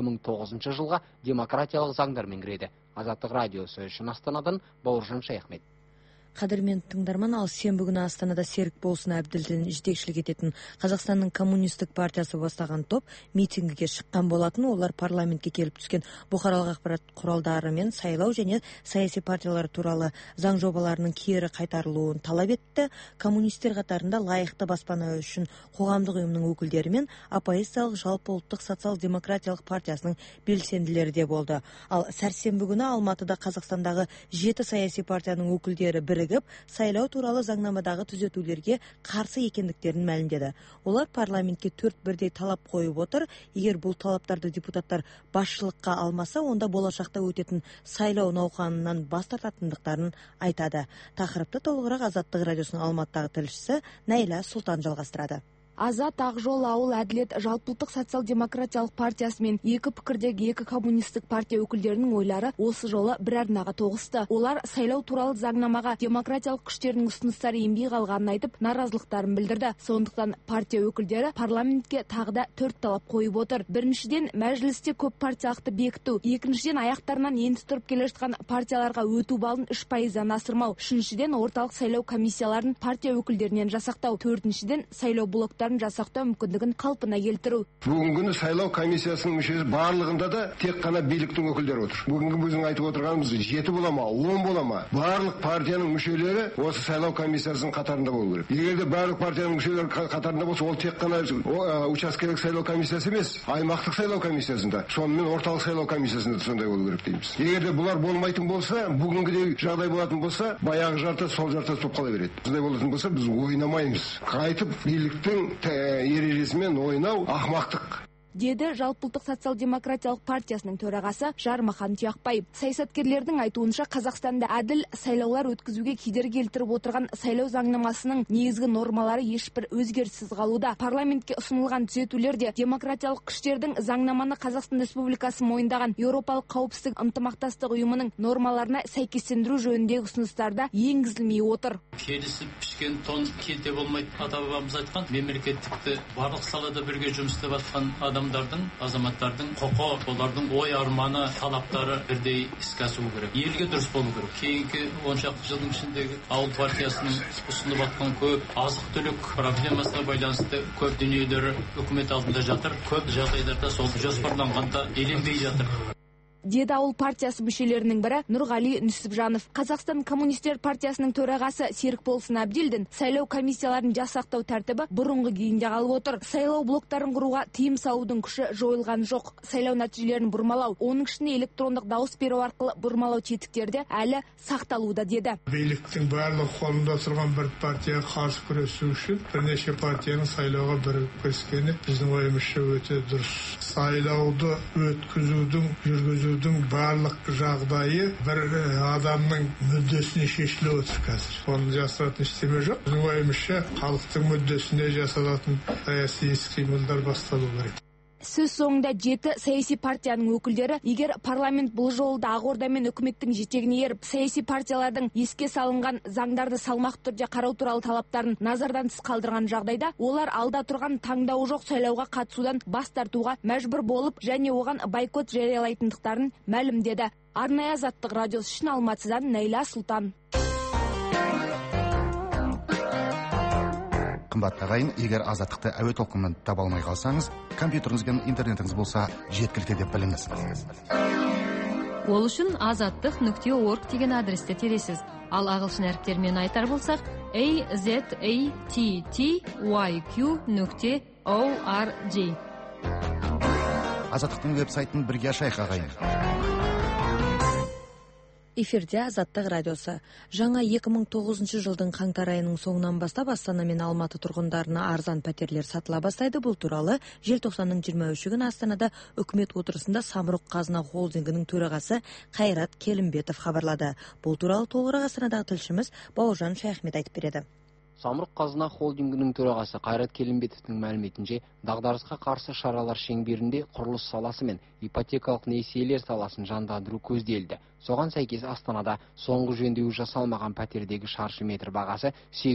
2009 жылға демократиялық заңдармен кіреді. Азаттық радиосы үшін Астанадан Бауыржан Шаяхмет. Қадірмен тыңдарман, ал сенбі күні Астанада Серік Болсын Әбділдин жетекшілік ететін Қазақстанның коммунистік партиясы бастаған топ митингіге шыққан болатын. Олар парламентке келіп түскен бұқаралық ақпарат құралдары мен сайлау және саяси партиялар туралы заң жобаларының кері қайтарылуын талап етті. Коммунистер қатарында лайықты баспана үшін қоғамдық ұйымның өкілдері мен оппозициялық жалпы ұлттық социал-демократиялық партиясының белсенділері де болды. Ал сәрсенбі күні Алматыда Қазақстандағы 7 саяси партияның өкілдері сайлау туралы заңнамадағы түзетулерге қарсы екендіктерін мәлімдеді. Олар парламентке 4 бірдей талап қойып отыр. Егер бұл талаптарды депутаттар басшылыққа алмаса, онда болашақта өтетін сайлау науқанынан бас тартатындықтарын айтады. Тақырыпты толығырақ Азаттық радиосының Алматыдағы тілшісі Найла Сұлтан жалғастырады. Азат, Ақжол, Ауыл, Әділет, Жалпыұлттық социал-демократиялық партиясымен екі пікірдегі екі коммунистік партия өкілдерінің ойлары осы жолы бір арнаға тоғысты. Олар сайлау туралы заңнамаға демократиялық күштердің ұсыныстары енбей қалғанын айтып, наразылықтарын білдірді. Сондықтан партия өкілдері парламентке тағы да 4 талап қойып отыр. Біріншіден, мәжілісте көп партиялықты бекіту. Екіншіден, аяқтарынан енді тұрып келе жатқан партияларға өту балын 3%-дан асырмау. Үшіншіден, орталық сайлау комиссияларын партия өкілдерінен жасақтау. Төртіншіден, сайлау блоктары жасақтау мүмкіндігін қалпына келтіру. Бүгінгі күні сайлау комиссиясының мүшесі барлығында да тек қана биліктің өкілдері отыр. Бүгінгі біздің айтып отырғанымыз 7 бола ма, 10 бола ма, барлық партияның мүшелері осы сайлау комиссиясының қатарында болу керек. Егер де барлық партияның мүшелері қатарында болса, ол тек қана учаскелік сайлау комиссиясы емес, аймақтық сайлау комиссиясында, сонымен орталық сайлау комиссиясында сондай болу керек дейміз. Егер де бұлар болмайтын болса, бүгінгідей жағдай болатын болса, баяғы жарты сол жарты топ қала береді. Сондай болатын болса, біз ойнамаймыз. Қайтып биліктің ережесімен ойнау ақымақтық. Деді Жалпыұлттық социал-демократиялық партиясының төрағасы Жармахан Тұяқбаев. Саясаткерлердің айтуынша, Қазақстанда әділ сайлаулар өткізуге кедергі келтіріп отырған сайлау заңнамасының негізгі нормалары ешбір өзгеріссіз қалуда. Парламентке ұсынылған түзетулер де демократиялық күштердің заңнаманы Қазақстан Республикасы мойындаған Еуропалық қауіпсіздік ынтымақтастық ұйымының нормаларына сәйкестендіру жөніндегі ұсыныстарда енгізілмей отыр. Келісіп пішкен тон келте болмайды. Ата-бабамыз айтқан, мемлекеттікті барлық салада бірге жұмыс істеп жатқан азаматтардың құқы, олардың ой арманы, талаптары бірдей іске асуы керек. Елге дұрыс болу керек. Кейінгі 10 шақты жылдың ішіндегі ауыл партиясының ұсынып жатқан көп азық-түлік проблемасына байланысты көп дүниелері үкімет алдында жатыр. Көп жағдайларда сол жоспарланғанда еленбей жатыр. деді ауыл партиясы мүшелерінің бірі Нұрғали Нүсіпжанов. Қазақстан коммунистер партиясының төрағасы Серікболсын Әбділдин сайлау комиссияларын жасақтау тәртібі бұрынғы күйінде қалып отыр. Сайлау блоктарын құруға тыйым салудың күші жойылған жоқ. Сайлау нәтижелерін бұрмалау, оның ішінде электрондық дауыс беру арқылы бұрмалау тетіктерде әлі сақталуда деді. Биліктің барлық қолында тұрған бір партияға қарсы күресу үшін бірнеше партияның сайлауға бірігіп кіріскені біздің ойымызша өте дұрыс. Сайлауды өткізудің, жүргізудің барлық жағдайы бір адамның мүддесіне шешіліп отыр қазір. Оны жасыратын ештеме жоқ. Біздің ойымызша халықтың мүддесіне жасалатын саяси іс-қимылдар басталу керек. Сөз соңында 7 саяси партияның өкілдері, егер парламент бұл жолы да Ақорда мен үкіметтің жетегіне еріп, саяси партиялардың еске салынған заңдарды салмақты түрде қарау туралы талаптарын назардан тыс қалдырған жағдайда, олар алда тұрған таңдауы жоқ сайлауға қатысудан бас тартуға мәжбүр болып, және оған бойкот жариялайтындықтарын мәлімдеді. Арнайы Азаттық радиосы үшін Алматыдан Найла Сұлтан. Қымбатты ағайын, егер Азаттықты әуе толқынынан таба алмай қалсаңыз, компьютеріңіз бен интернетіңіз болса жеткілікті деп біліңіз. Ол үшін azattıq.org деген адресте тересіз. Ал ағылшын әріптермен айтар болсақ, azatttyq.org. Азаттықтың веб-сайтын бірге ашайық ағайын. Эфирде Азаттық радиосы. Жаңа 2009 жылдың қаңтар айының соңынан бастап Астана мен Алматы тұрғындарына арзан пәтерлер сатыла бастайды. Бұл туралы желтоқсанның 23 күні Астанада үкімет отырысында Самұрық Қазына холдингінің төрағасы Қайрат Келімбетов хабарлады. Бұл туралы толығырақ Астанадағы тілшіміз Бауыржан Шайхмет айтып береді. Самұрық Қазына холдингінің төрағасы Қайрат Келімбетовтің мәліметінше, дағдарысқа қарсы шаралар шеңберінде құрылыс саласы мен ипотекалық несиелер саласын жандандыру көзделді. Соған сәйкес Астанада соңғы жөндеу жасалмаған пәтердегі шаршы метр бағасы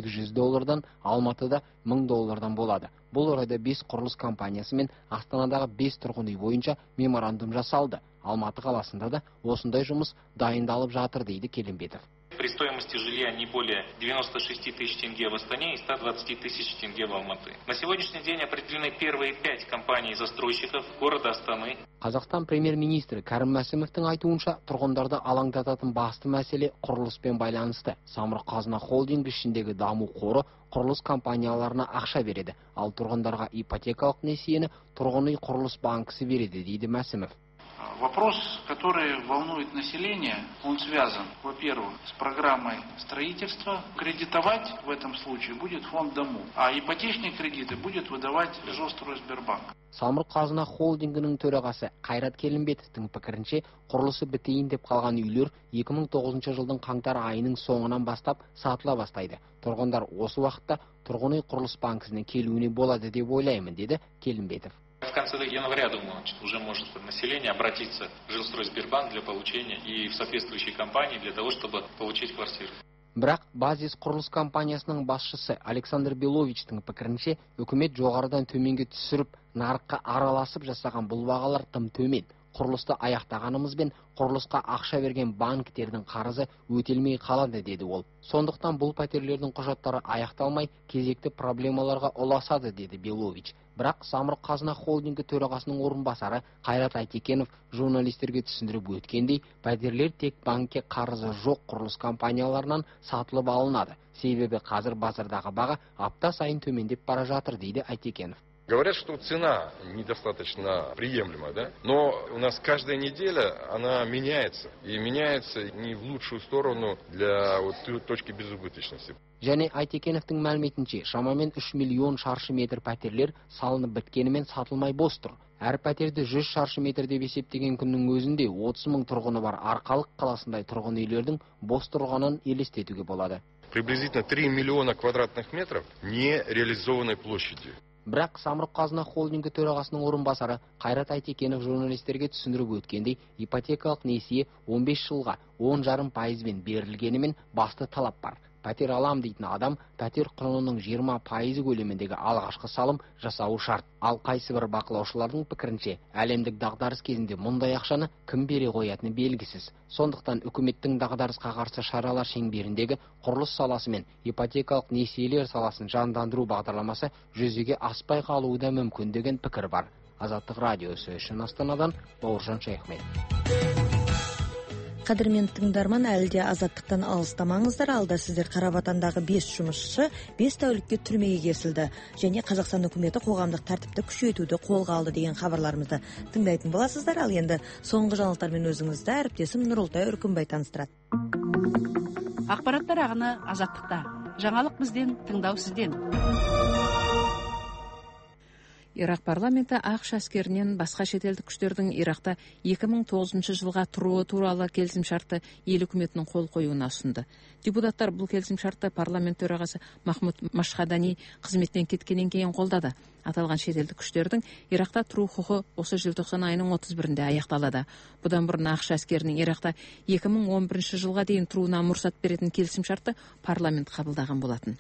$800, Алматыда $1000 болады. Бұл орайда 5 құрылыс компаниясы мен Астанадағы 5 тұрғын үй бойынша меморандум жасалды. Алматы қаласында да осындай жұмыс дайындалып жатыр, дейді Келімбетов. При стоимости жилья не более 96 тысяч тенге в Астане и 120 тысяч тенге в Алматы. На сегодняшний день определены первые 5 компаний-застройщиков города Астаны. Қазақстан премьер-министрі Кәрім Мәсімовтің айтуынша, тұрғындарды алаңдататын басты мәселе құрылыспен байланысты. Самұрық Қазына холдингі ішіндегі даму қоры құрылыс компанияларына ақша береді, ал тұрғындарға ипотекалық несиені тұрғын үй құрылыс банкісі береді, дейді Мәсімов. Вопрос, который волнует население, он связан, во-первых, с программой строительства. Кредитовать в этом случае будет фонд Дому, а ипотечные кредиты будет выдавать Жилстройсбербанк. Самұрық Қазына холдингінің төрағасы Қайрат Келімбетовтің пікірінше, құрылысы бітейін деп қалған үйлер 2009 жылдың қаңтар айының соңынан бастап сатыла бастайды. Тұрғындар осы уақытта тұрғын үй құрылыс банкісіне келуіне болады деп ойлаймын, деді Келімбетов. В конце января, думаю, уже может население обратиться в Жилстройсбербанк для получения и в соответствующие компании для того, чтобы получить квартиру. Бірақ Базис құрылыс компаниясының басшысы Александр Беловичтің пікірінше, үкімет жоғарыдан төменге түсіріп, нарыққа араласып жасаған бұл бағалар тым төмен. Құрылысты аяқтағанымызбен құрылысқа ақша берген банктердің қарызы өтелмей қалады, деді ол. Сондықтан бұл пәтерлердің құжаттары аяқталмай, кезекті проблемаларға ұласады, деді Белович. Бірақ Самұрық Қазына холдингі төрағасының орынбасары Қайрат Айтекенов журналистерге түсіндіріп өткендей, пәтерлер тек банкке қарызы жоқ құрылыс компанияларынан сатылып алынады. Себебі қазір базардағы баға апта сайын төмендеп бара жатыр, дейді Айтекенов. Говорят, что цена недостаточно приемлемая, да? Но у нас каждая неделя она меняется. И меняется не в лучшую сторону для точки безубыточности. Және Айтекеновтың мәліметінше, шамамен 3 миллион шаршы метр пәтерлер салынып біткенімен сатылмай бос тұр. Әр пәтерді 100 шаршы метр деп есептеген күннің өзінде 30 мың тұрғыны бар Арқалық қаласындай тұрғын үйлердің бос тұрғанын елестетуге болады. Приблизительно 3 миллиона квадратных метров нереализованной площади. Бірақ Самұрық Қазына холдингі төрағасының орынбасары Қайрат Айтекенов журналистерге түсіндіріп өткендей, ипотекалық несие 15 жылға 10,5% берілгенімен басты талап бар. Пәтер алам дейтін адам пәтер құнының 20% көлеміндегі алғашқы салым жасауы шарт. Ал қайсы бір бақылаушылардың пікірінше, әлемдік дағдарыс кезінде мұндай ақшаны кім бере қоятыны белгісіз. Сондықтан үкіметтің дағдарысқа қарсы шаралар шеңберіндегі құрылыс саласы мен ипотекалық несиелер саласын жандандыру бағдарламасы жүзеге аспай қалуы да мүмкін деген пікір бар. Азаттық радиосы үшін Астанадан Бауыржан Шайхмет. Қадірмен тыңдарман, әлде азаттықтан алыстамаңыздар. Алда сіздер Қарабатандағы 5 жұмысшы 5 тәулікке түрмеге кесілді және Қазақстан үкіметі қоғамдық тәртіпті күшейтуді қолға алды деген хабарларымызды тыңдайтын боласыздар. Ал енді соңғы жаңалықтармен өзіңізді әріптесім Нұролтай Үркімбай таныстырады. Ақпараттар ағыны азаттықта. Жаңалық бізден, тыңдау сізден. Ирак парламенті ақш әскерінен басқа шетелдік күштердің Иракта 2009 жылға тұруы туралы келісімшартты ел үкіметінің қол қоюына ұсынды. Депутаттар бұл келісімшартты парламент төрағасы Махмуд Машхадани қызметтен кеткеннен кейін қолдады. Аталған шетелдік күштердің Иракта тұру құқы осы желтоқсан айының 31-інде аяқталады. Бұдан бұрын ақш әскерінің Иракта 2011 жылға дейін тұруына мұрсат беретін келісімшартты парламент қабылдаған болатын.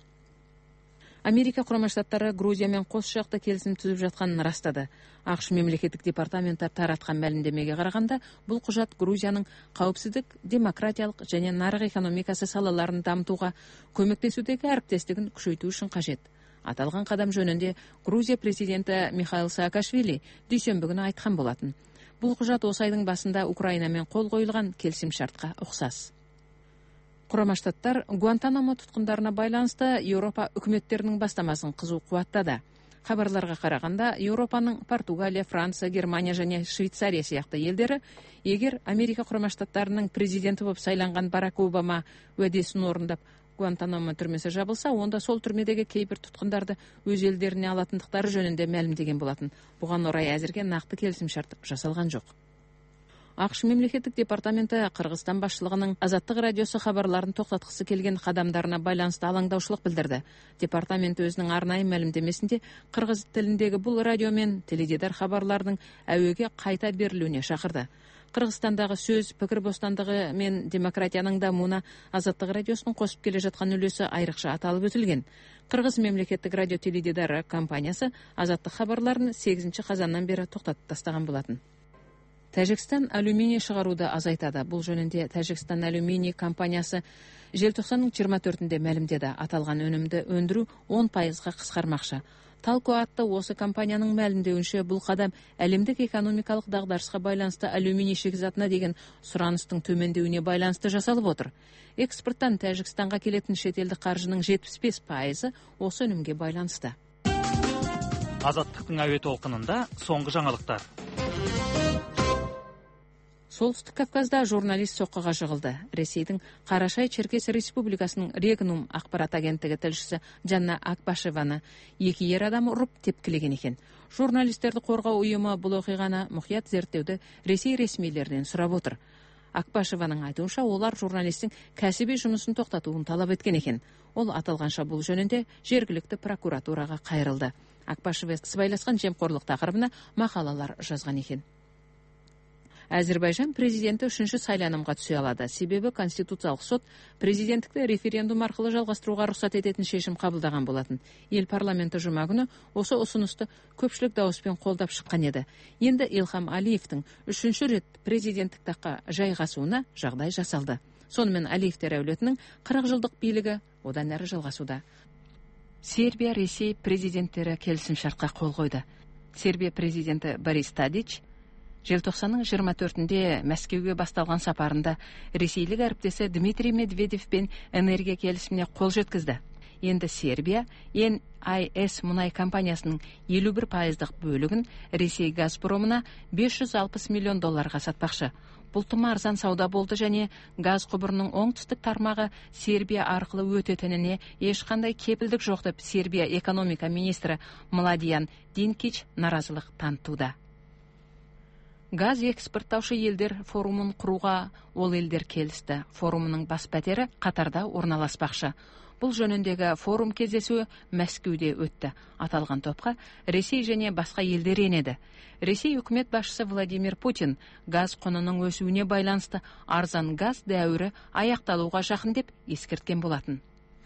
Америка құрама штаттары Грузиямен қос жақты келісім түзіп жатқанын растады. ақш мемлекеттік департаменті таратқан мәлімдемеге қарағанда, бұл құжат Грузияның қауіпсіздік, демократиялық және нарық экономикасы салаларын дамытуға көмектесудегі әріптестігін күшейту үшін қажет. Аталған қадам жөнінде Грузия президенті Михаил Саакашвили дүйсенбі күні айтқан болатын. Бұл құжат осы айдың басында Украинамен қол қойылған келісімшартқа ұқсас. Құрама штаттар Гуантанамо тұтқындарына байланысты Еуропа үкіметтерінің бастамасын қызу қуаттады. Хабарларға қарағанда, Еуропаның Португалия, Франция, Германия және Швейцария сияқты елдері, егер Америка құрама штаттарының президенті болып сайланған Барак Обама уәдесін орындап, Гуантанамо түрмесі жабылса, онда сол түрмедегі кейбір тұтқындарды өз елдеріне алатындықтары жөнінде мәлімдеген болатын. Бұған орай әзірге нақты келісімшарт жасалған жоқ. ақш мемлекеттік департаменті Қырғызстан басшылығының Азаттық радиосы хабарларын тоқтатқысы келген қадамдарына байланысты алаңдаушылық білдірді. Департамент өзінің арнайы мәлімдемесінде қырғыз тіліндегі бұл радио мен теледидар хабарларының әуеге қайта берілуіне шақырды. Қырғызстандағы сөз, пікір бостандығы мен демократияның дамуына Азаттық радиосының қосып келе жатқан үлесі айрықша аталып өтілген. Қырғыз мемлекеттік радио теледидары компаниясы Азаттық хабарларын 8 қазаннан бері тоқтатып тастаған болатын. Тәжікстан алюминий шығаруды азайтады. Бұл жөнінде Тәжікстан алюминий компаниясы желтоқсанның 24-інде мәлімдеді. Аталған өнімді өндіру 10%-ға қысқармақшы. Талко атты осы компанияның мәлімдеуінше, бұл қадам әлемдік экономикалық дағдарысқа байланысты алюминий шикізатына деген сұраныстың төмендеуіне байланысты жасалып отыр. Экспорттан Тәжікстанға келетін шетелдік қаржының 75%-ы осы өнімге байланысты. Азаттықтың әуе толқынында соңғы жаңалықтар. Солтүстік Кавказда журналист соққыға жығылды. Ресейдің Қарашай-Черкес Республикасының Регнум ақпарат агенттігі тілшісі Жанна Акбашеваны 2 ер адам ұрып тепкілеген екен. Журналистерді қорғау ұйымы бұл оқиғаны мұқият зерттеуді Ресей ресмилерінен сұрап отыр. Акбашеваның айтуынша, олар журналистің кәсіби жұмысын тоқтатуын талап еткен екен. Ол аталғанша бұл жөнінде жергілікті прокуратураға қайырылды. Акбашева сыбайласқан жемқорлық тақырыбына мақалалар жазған екен. Әзірбайжан президенті 3-ші сайланымға түсе алады. Себебі Конституциялық сот президенттікті референдум арқылы жалғастыруға рұқсат ететін шешім қабылдаған болатын. Ел парламенті жұма күні осы ұсынысты көпшілік дауыспен қолдап шыққан еді. Енді Илхам Алиевтің 3-ші рет президенттік таққа жайғасуына жағдай жасалды. Сонымен Алиевтер әулетінің 40 жылдық билігі одан әрі жалғасуда. Сербия, Ресей президенттері келісімшартқа қол қойды. Сербия президенті Борис Тадич желтоқсанның 24-інде Мәскеуге басталған сапарында ресейлік әріптесі Дмитрий Медведевпен энергия келісіміне қол жеткізді. Енді Сербия NIS мұнай компаниясының 51% бөлігін Ресей Газпромына $560 миллион сатпақшы. Бұл тым арзан сауда болды және газ құбырының оңтүстік тармағы Сербия арқылы өтетініне ешқандай кепілдік жоқ деп Сербия экономика министрі Младиян Динкич наразылық танытуда. Газ экспорттаушы елдер форумын құруға ол елдер келісті. Форумының бас пәтері Қатарда орналаспақшы. Бұл жөніндегі форум кездесуі Мәскеуде өтті. Аталған топқа Ресей және басқа елдер енеді. Ресей үкімет басшысы Владимир Путин газ құнының өсуіне байланысты арзан газ дәуірі аяқталуға жақын деп ескерткен болатын.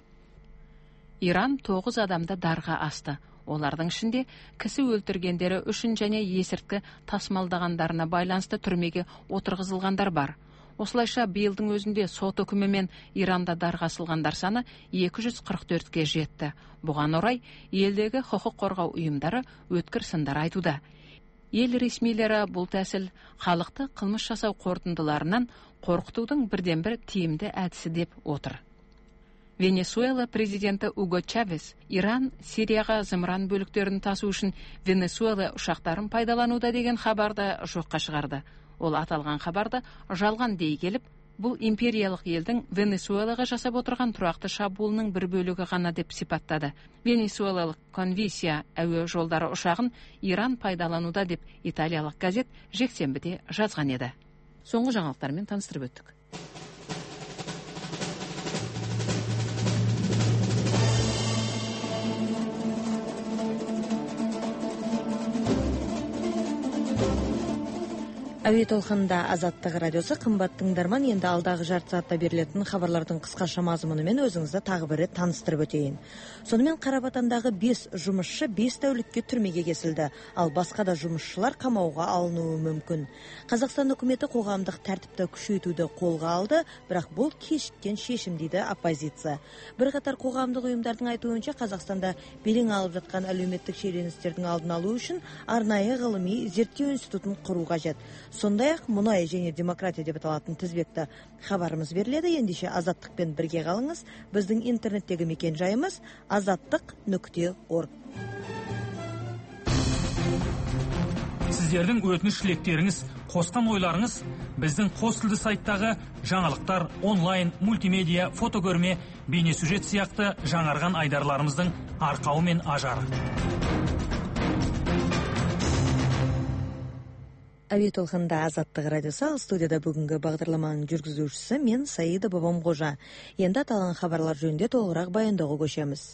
Иран 9 адамды дарға асты. Олардың ішінде кісі өлтіргендері үшін және есірткі тасымалдағандарына байланысты түрмеге отырғызылғандар бар. Осылайша биылдың өзінде сот үкімімен Иранда дарға асылғандар саны 244-ге жетті. Бұған орай елдегі құқық қорғау ұйымдары өткір сындар айтуда. ел ресмилері бұл тәсіл халықты қылмыс жасау қорытындыларынан қорқытудың бірден бір тиімді әдісі деп отыр. Венесуэла президенті Уго Чавес Иран Сирияға зымыран бөліктерін тасу үшін Венесуэла ұшақтарын пайдалануда деген хабарды жоққа шығарды. Ол аталған хабарды жалған дей келіп, бұл империялық елдің Венесуэлаға жасап отырған тұрақты шабуылының бір бөлігі ғана деп сипаттады. Венесуэлалық Конвисия әуе жолдары ұшағын Иран пайдалануда деп италиялық газет жексенбіде жазған еді. Соңғы жаңалықтармен таныстырып өттік. Әуе толқынында Азаттық радиосы. Қымбат тыңдарман, енді алдағы жарты саатта берілетін хабарлардың қысқаша мазмұнымен өзіңізді тағы бір рет таныстырып өтейін. Сонымен Қарабатандағы 5 жұмысшы 5 тәулікке түрмеге кесілді, ал басқа да жұмысшылар қамауға алынуы мүмкін. Қазақстан үкіметі қоғамдық тәртіпті күшейтуді қолға алды, бірақ бұл кешіккен шешім дейді оппозиция. Бірқатар қоғамдық ұйымдардың айтуынша, Қазақстанда белең алып жатқан әлеуметтік шиеленістердің алдын алу үшін арнайы ғылыми зерттеу институтын құру қажет. Сондай-ақ мұнай және демократия деп аталатын тізбекті хабарымыз беріледі. Ендеше Азаттықпен бірге қалыңыз. Біздің интернеттегі мекен жайымыз azаттық.org. Сіздердің өтініш тілектеріңіз, қосқан ойларыңыз біздің қос тілді сайттағы жаңалықтар, онлайн, мультимедиа, фотокөрме, бейнесюжет сияқты жаңарған айдарларымыздың арқауы мен ажары. Әуе толқынында Азаттық радиосы. Ал студияда бүгінгі бағдарламаның жүргізушісі мен Саида Бабамқожа. Енді аталған хабарлар жөнінде толығырақ баяндауға көшеміз.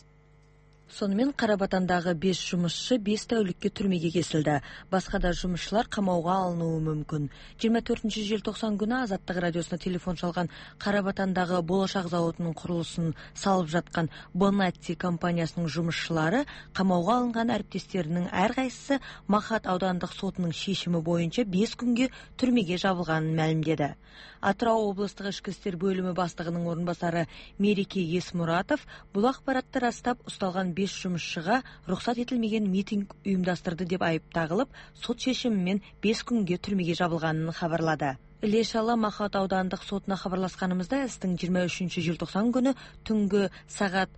Сонымен Қарабатандағы 5 жұмысшы 5 тәулікке түрмеге кесілді. Басқа да жұмысшылар қамауға алынуы мүмкін. 24 желтоқсан күні Азаттық радиосына телефон шалған Қарабатандағы болашақ зауытының құрылысын салып жатқан Бонатти компаниясының жұмысшылары қамауға алынған әріптестерінің әрқайсысы Махат аудандық сотының шешімі бойынша 5 күнге түрмеге жабылғанын мәлімдеді. Атырау облыстық ішкі істер бөлімі бастығының орынбасары Мереке Есмұратов бұл ақпаратты растап, ұсталған 5 жұмысшыға рұқсат етілмеген митинг ұйымдастырды деп айып тағылып, сот шешімімен 5 күнге түрмеге жабылғанын хабарлады. Іле-шала Махат аудандық сотына хабарласқанымызда істің 23 желтоқсан күні түнгі сағат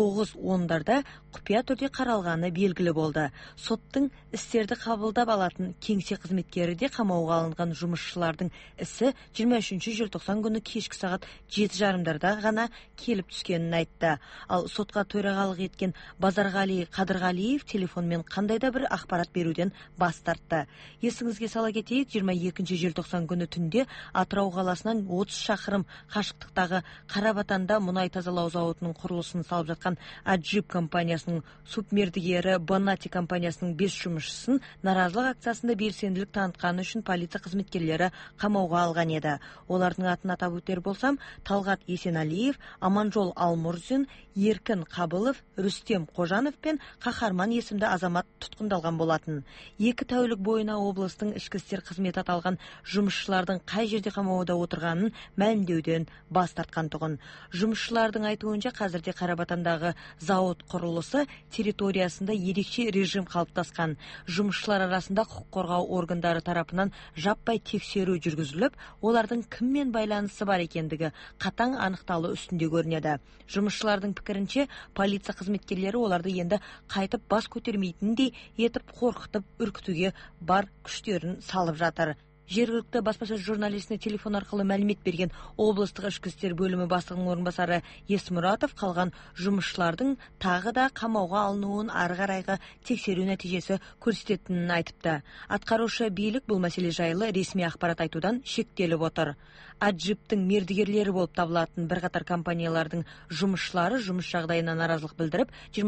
9:10-да құпия түрде қаралғаны белгілі болды. Соттың істерді қабылдап алатын кеңсе қызметкері де қамауға алынған жұмысшылардың ісі 23 желтоқсан күні кешкі сағат 7:30-да ғана келіп түскенін айтты. Ал сотқа төрағалық еткен Базарғали Қадырғалиев телефонмен қандай да бір ақпарат беруден бас тартты. Есіңізге сала кетейік, 22 желтоқсан күні түнде Атырау қаласынан 30 шақырым қашықтықтағы Қарабатанда мұнай тазалау зауытының құрылысын салып жатқан Аджип компаниясының субмердігері Бонатти компаниясының 5 жұмысшысын наразылық акциясында белсенділік танытқаны үшін полиция қызметкерлері қамауға алған еді. Олардың атын атап өтер болсам, Талғат Есенәлиев, Аманжол Алмұрзин, Еркін Қабылов, Рүстем Қожанов пен Қахарман есімді азамат тұтқындалған болатын. 2 тәулік бойына облыстың ішкі істер қызметі аталған жұмысшылардың қай жерде қамауда отырғанын мәлімдеуден бас тартқан тұғын. Жұмысшылардың айтуынша, қазірде Қарабатандағы зауыт құрылысы территориясында ерекше режим қалыптасқан. Жұмысшылар арасында құқық қорғау органдары тарапынан жаппай тексеру жүргізіліп, олардың кіммен байланысы бар екендігі қатаң анықталу үстінде көрінеді. Жұмысшылардың пікірінше, полиция қызметкерлері оларды енді қайтып бас көтермейтіндей етіп қорқытып үркітуге бар күштерін салып жатыр. Жергілікті баспасөз журналистіне телефон арқылы мәлімет берген облыстық ішкі істер бөлімі бастығының орынбасары Есмұратов қалған жұмысшылардың тағы да қамауға алынуын ары қарайғы тексеру нәтижесі көрсететінін айтыпты. Атқарушы билік бұл мәселе жайлы ресми ақпарат айтудан шектеліп отыр. Аджиптің мердігерлері болып табылатын бірқатар компаниялардың жұмысшылары жұмыс жағдайына наразылық білдіріп,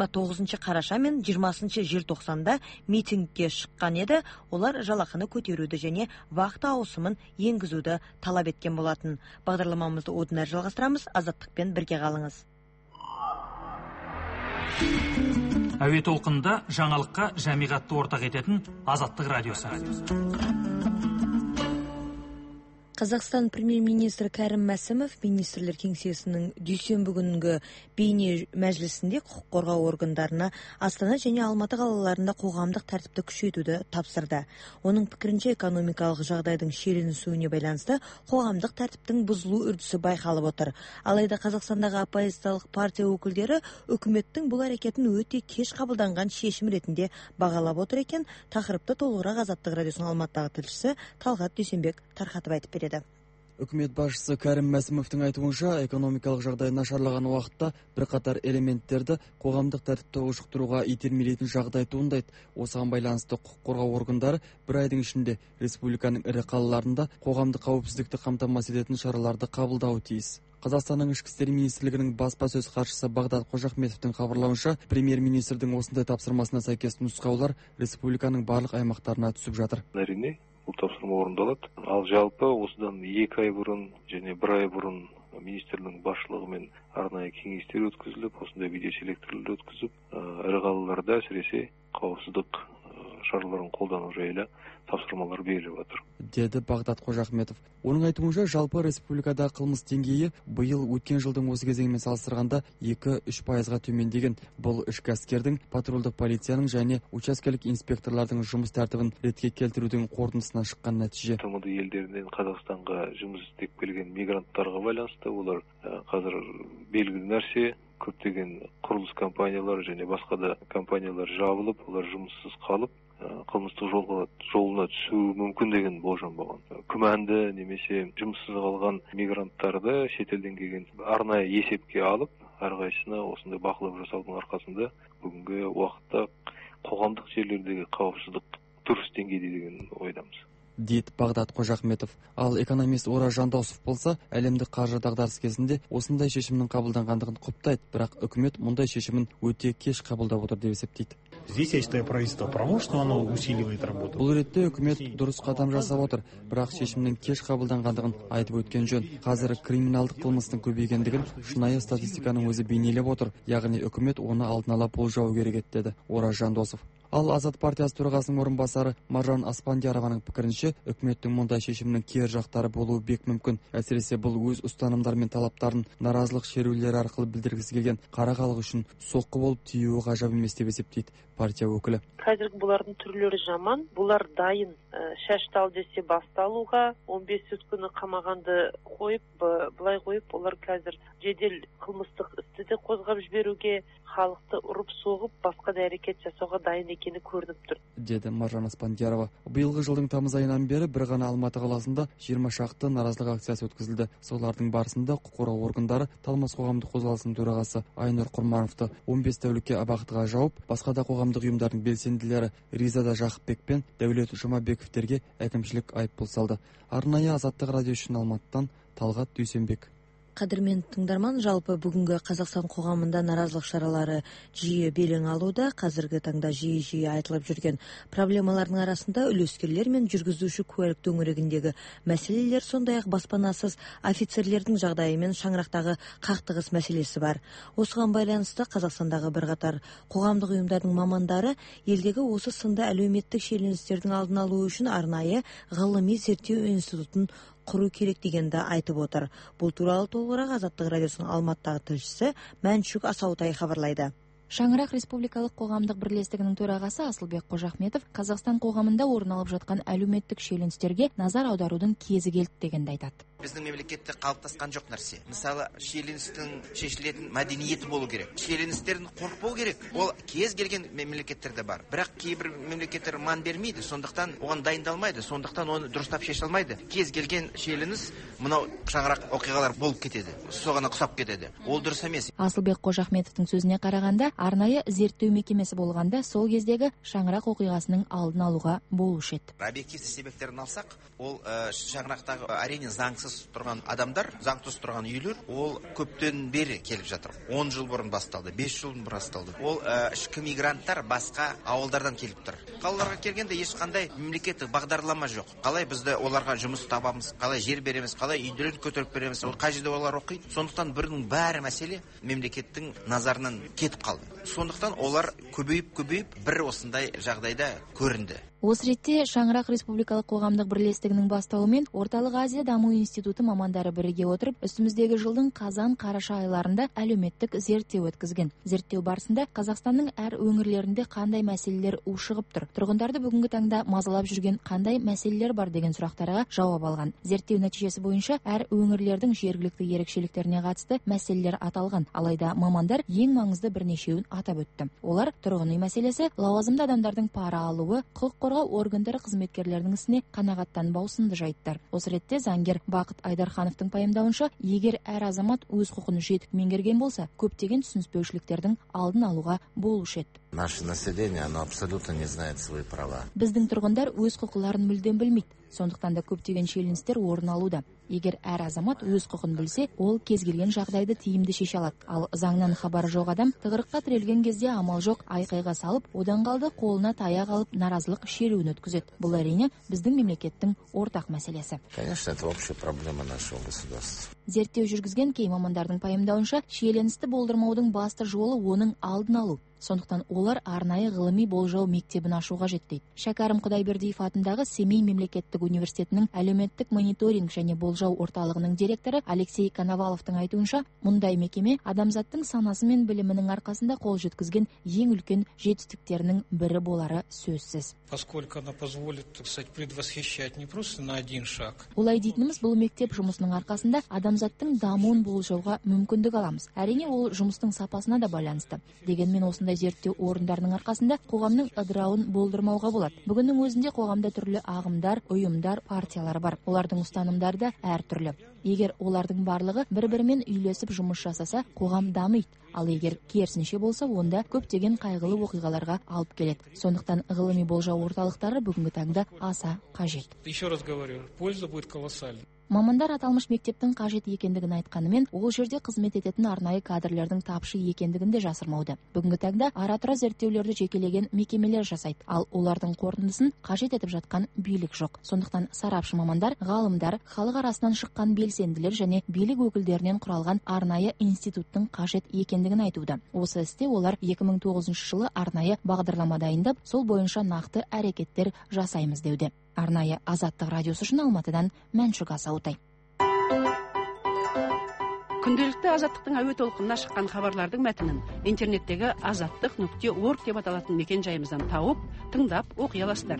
29 қараша мен 20 желтоқсанда митингке шыққан еді. Олар жалақыны көтеруді және вақыт ауысымын енгізуді талап еткен болатын. Бағдарламамызды одан әрі жалғастырамыз. Азаттықпен бірге қалыңыз. Әуе толқынында жаңалыққа жамиғатты ортақ ететін Азаттық радиосы. Қазақстан премьер-министрі Кәрім Мәсімов министрлер кеңсесінің дүйсенбі күнгі бейне мәжілісінде құқық қорғау органдарына Астана және Алматы қалаларында қоғамдық тәртіпті күшейтуді тапсырды. Оның пікірінше экономикалық жағдайдың шиеленісуіне байланысты қоғамдық тәртіптің бұзылу үрдісі байқалып отыр. Алайда Қазақстандағы оппозициялық партия өкілдері үкіметтің бұл әрекетін өте кеш қабылданған шешім ретінде бағалап отыр екен. Тақырыпты толығырақ Азаттық радиосының Алматыдағы тілшісі Талғат Дүйсенбек тарқатып айтып береді. Үкімет басшысы Кәрім Мәсімовтің айтуынша, экономикалық жағдай нашарлаған уақытта бірқатар элементтерді қоғамдық тәртіпті ушықтыруға итермелейтін жағдай туындайды. Осыған байланысты құқық қорғау органдары бір айдың ішінде республиканың ірі қалаларында қоғамдық қауіпсіздікті қамтамасыз ететін шараларды қабылдауы тиіс. Қазақстанның ішкі істер министрлігінің баспасөз хатшысы Бағдат Қожахметовтің хабарлауынша, премьер-министрдің осындай тапсырмасына сәйкес нұсқаулар республиканың барлық аймақтарына түсіп жатыр. Әрине, бұл тапсырма орындалады. Ал жалпы осыдан 2 ай бұрын және 1 ай бұрын министрлігінің басшылығымен арнайы кеңестер өткізіліп, осындай видеоселекторлар өткізіп, ірі қалаларда әсіресе қауіпсіздік шараларын қолдану жайлы тапсырмалар беріліп жатыр, деді Бағдат Қожахметов. Оның айтуынша, жалпы республикада қылмыс деңгейі биыл өткен жылдың осы кезеңімен салыстырғанда 2-3%-ға төмендеген. Бұл ішкі әскердің, патрульдік полицияның және учаскелік инспекторлардың жұмыс тәртібін ретке келтірудің қорытындысынан шыққан нәтиже. ТМД елдерінен Қазақстанға жұмыс істеп келген мигранттарға байланысты олар қазір белгілі нәрсе, көптеген құрылыс компаниялары және басқа да компаниялар жабылып, олар жұмыссыз қалып, қылмыстық жолына түсуі мүмкін деген болжам болған. Күмәнді немесе жұмыссыз қалған мигранттарды шетелден келген арнайы есепке алып, әрқайсысына осындай бақылау жасаудың арқасында бүгінгі уақытта қоғамдық жерлердегі қауіпсіздік дұрыс деңгейде деген ойдамыз, дейді Бағдат Қожахметов. Ал экономист Ора Жандосов болса, әлемдік қаржы дағдарыс кезінде осындай шешімнің қабылданғандығын құптайды, бірақ үкімет мұндай шешімін өте кеш қабылдап отыр деп есептейді. Здесь, я считаю, правительство право, что оно усиливает работу. Бұл ретте үкімет дұрыс қадам жасап отыр, бірақ шешімнің кеш қабылданғандығын айтып өткен жөн. Қазір криминалдық қылмыстың көбейгендігін шынайы статистиканың өзі бейнелеп отыр, яғни үкімет оны алдын ала болжау керек еді, Ора Жандосов. Ал Азат партиясы төрағасының орынбасары Маржан Аспандиярованың пікірінше, үкіметтің мұндай шешімнің кері жақтары болуы бек мүмкін. Әсіресе бұл өз ұстанымдары мен талаптарын наразылық шерулері арқылы білдіргісі келген қара халық үшін соққы болып тиюі ғажап емес деп есептейді партия өкілі. Қазіргі бұлардың түрлері жаман, бұлар дайын шаштал десе басталуға, 15 күні қамағанды қойып, бұлай қойып, олар қазір жедел қылмыстық істі де қозғап жіберуге, халықты ұрып соғып, басқа да әрекет жасауға дайын екені көрініп тұр, деді Маржан Аспандиярова. Биылғы жылдың тамыз айынан бері бір ғана Алматы қаласында 20 шақты наразылық акциясы өткізілді. Солардың барысында құқық қорғау органдары Талмас қоғамдық қозғалысының төрағасы Айнұр Құрмановты 15 тәулікке абақтыға жауып, басқа да қоғамдық ұйымдардың белсенділері Ризада Жақыпбек пен Дәулет Жұмабековтерге әкімшілік айыппұл салды. Арнайы Азаттық радио үшін Алматыдан Талғат Дүйсенбек. Қадірмен тыңдарман, жалпы бүгінгі Қазақстан қоғамында наразылық шаралары жиі белең алуда. Қазіргі таңда жиі айтылып жүрген проблемалардың арасында үлескерлер мен жүргізуші куәлік төңірегіндегі мәселелер, сондай-ақ баспанасыз офицерлердің жағдайы мен шаңырақтағы қақтығыс мәселесі бар. Осыған байланысты Қазақстандағы бірқатар қоғамдық ұйымдардың мамандары елдегі осы сынды әлеуметтік шиеленістердің алдын алу үшін арнайы ғылыми зерттеу институтын құру керек дегенді айтып отыр. Бұл туралы толығырақ Азаттық радиосының Алматыдағы тілшісі Мәншүк Асаутай хабарлайды. Шаңырақ республикалық қоғамдық бірлестігінің төрағасы Асылбек Қожахметов Қазақстан қоғамында орын алып жатқан әлеуметтік шиеленістерге назар аударудың кезі келді дегенді айтады. Біздің мемлекетте қалыптасқан жоқ нәрсе. Мысалы, шиеленістің шешілетін мәдениеті болу керек. Шиеленістерін қорықпау керек. Ол кез келген мемлекеттерде бар. Бірақ кейбір мемлекеттер ман бермейді, сондықтан оған дайындалмайды, сондықтан оны дұрыстап шеше алмайды. Кез келген шиеленіс мынау шаңырақ оқиғалар болып кетеді. Соған ұқсап кетеді. Ол дұрыс емес. Асылбек Қожахметовтың сөзіне қарағанда, арнайы зерттеу мекемесі болғанда сол кездегі шаңырақ оқиғасының алдын алуға болушы еді. Объективті себептерін алсақ, ол шаңырақтағы әрине заңсыз тұрған адамдар, заңсыз тұрған үйлер, ол көптен бері келіп жатыр. 10 жыл бұрын басталды, 5 жыл бұрын басталды. Ол ішкі мигранттар басқа ауылдардан келіп тұр. Қалаларға келгенде ешқандай мемлекеттік бағдарлама жоқ. Қалай бізді оларға жұмыс табамыз, қалай жер береміз, қалай үйлерін көтеріп береміз, қай жерде олар оқиды. Сондықтан бірінің бәрі мәселе мемлекеттің назарынан кетіп қалды. Сондықтан олар көбейіп бір осындай жағдайда көрінді. Осы ретте Шаңырақ Республикалық қоғамдық бірлестігінің бастауымен Орталық Азия даму институты мамандары біріге отырып, үстіміздегі жылдың қазан-қараша айларында әлеуметтік зерттеу өткізген. Зерттеу барысында Қазақстанның әр өңірлерінде қандай мәселелер ушығып тұр, тұрғындарды бүгінгі таңда мазалап жүрген қандай мәселелер бар деген сұрақтарға жауап алған. Зерттеу нәтижесі бойынша әр өңірлердің жергілікті ерекшеліктеріне қатысты мәселелер аталған. Алайда мамандар ең маңызды бірнешеуін атап өтті. Олар тұрғын үй мәселесі, лауазымды адамдардың пара алуы, құқық қорғау органдары қызметкерлерінің ісіне қанағаттанбау сынды жайттар. Осы ретте заңгер Бақыт Айдархановтың пайымдауынша, егер әр азамат өз құқын жетік меңгерген болса, көптеген түсініспеушіліктердің алдын алуға болушы еді. Наше население, оно абсолютно не знает свои права. Біздің тұрғындар өз құқыларын мүлдем білмейді. Сондықтан да көптеген шиеленістер орын алуда. Егер әр азамат өз құқын білсе, ол кез келген жағдайды тиімді шеше алады. Ал заңнан хабары жоқ адам тығырыққа тірелген кезде амал жоқ айқайға салып, одан қалды қолына таяқ алып наразылық шеруін өткізеді. Бұл әрине біздің мемлекеттің ортақ мәселесі. Конечно, это общая проблема нашего государства. Зерттеу жүргізген кей мамандардың пайымдауынша, шиеленісті болдырмаудың басты жолы оның алдын алу. Сондықтан олар арнайы ғылыми болжау мектебін ашуға жетті. Шәкәрім Құдайбердиев атындағы Семей мемлекеттік университетінің әлеуметтік мониторинг және болжау орталығының директоры Алексей Коноваловтың айтуынша, мұндай мекеме адамзаттың санасы мен білімінің арқасында қол жеткізген ең үлкен жетістіктерінің бірі болары сөзсіз. Поскольку она позволит, так сказать, предвосхищать не просто на один шаг. Олай дейтініміз, бұл мектеп жұмысының арқасында адамзаттың дамуын болжауға мүмкіндік аламыз. Әрине, ол жұмыстың сапасына да байланысты. Дегенмен осындай зерттеу орындарының арқасында қоғамның ыдырауын болдырмауға болады. Бүгіннің өзінде қоғамда түрлі ағымдар, ұйымдар, партиялар бар. Олардың ұстанымдары да әртүрлі. Егер олардың барлығы бір-бірімен үйлесіп жұмыс жасаса, қоғам дамиды. Ал егер керісінше болса, онда көптеген қайғылы оқиғаларға алып келеді. Сондықтан ғылыми болжау орталықтары бүгінгі таңда аса қажет. Еще раз говорю, польза будет колоссальной. Мамандар аталмыш мектептің қажет екендігін айтқанымен, ол жерде қызмет ететін арнайы кадрлердің тапшы екендігін де жасырмауда. Бүгінгі таңда ара-тұра зерттеулерді жекелеген мекемелер жасайды, ал олардың қорытындысын қажет етіп жатқан билік жоқ. Сондықтан сарапшы мамандар, ғалымдар, халық арасынан шыққан белсенділер және билік өкілдерінен құралған арнайы институттың қажет екендігін айтуда. Осы істе олар 2009 жылы арнайы бағдарлама дайындап, сол бойынша нақты әрекеттер жасаймыз деуде. Арнайы Азаттық радиосы үшін Алматыдан Мәншүк Асаутай. Күнделікті Азаттықтың әуе толқынына шыққан хабарлардың мәтінін интернеттегі azаттық.org деп аталатын мекен жайымыздан тауып, тыңдап оқи аласыздар.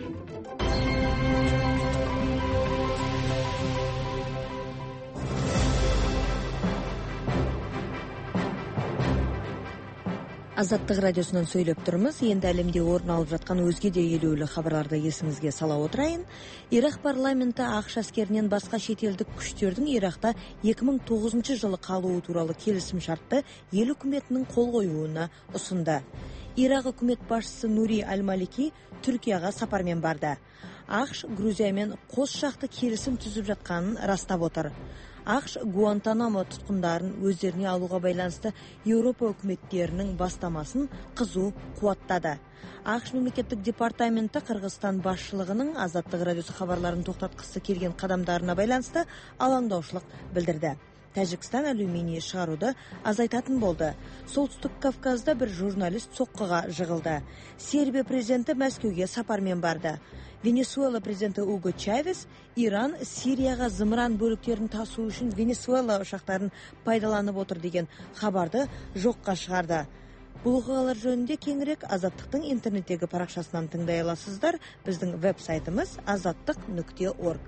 Азаттық радиосынан сөйлеп тұрмыз. Енді әлемде орын алып жатқан өзге де елеулі хабарларды есіңізге сала отырайын. Ирак парламенті ақш әскерінен басқа шетелдік күштердің Иракта 2009 жылы қалуы туралы келісім шартты ел үкіметінің қол қоюына ұсынды. Ирак үкімет басшысы Нури Аль-Малики Түркияға сапармен барды. ақш Грузиямен қос жақты келісім түзіп жатқанын растап отыр. ақш Гуантанамо тұтқындарын өздеріне алуға байланысты Еуропа үкіметтерінің бастамасын қызу қуаттады. ақш мемлекеттік департаменті Қырғызстан басшылығының Азаттық радиосы хабарларын тоқтатқысы келген қадамдарына байланысты алаңдаушылық білдірді. Тәжікстан алюминий шығаруды азайтатын болды. Солтүстік Кавказда бір журналист соққыға жығылды. Сербия президенті Мәскеуге сапармен барды. Венесуэла президенті Уго Чавес Иран Сирияға зымыран бөліктерін тасу үшін Венесуэла ұшақтарын пайдаланып отыр деген хабарды жоққа шығарды. Бұл оқиғалар жөнінде кеңірек Азаттықтың интернеттегі парақшасынан тыңдай аласыздар. Біздің веб-сайтымыз azаттық.org.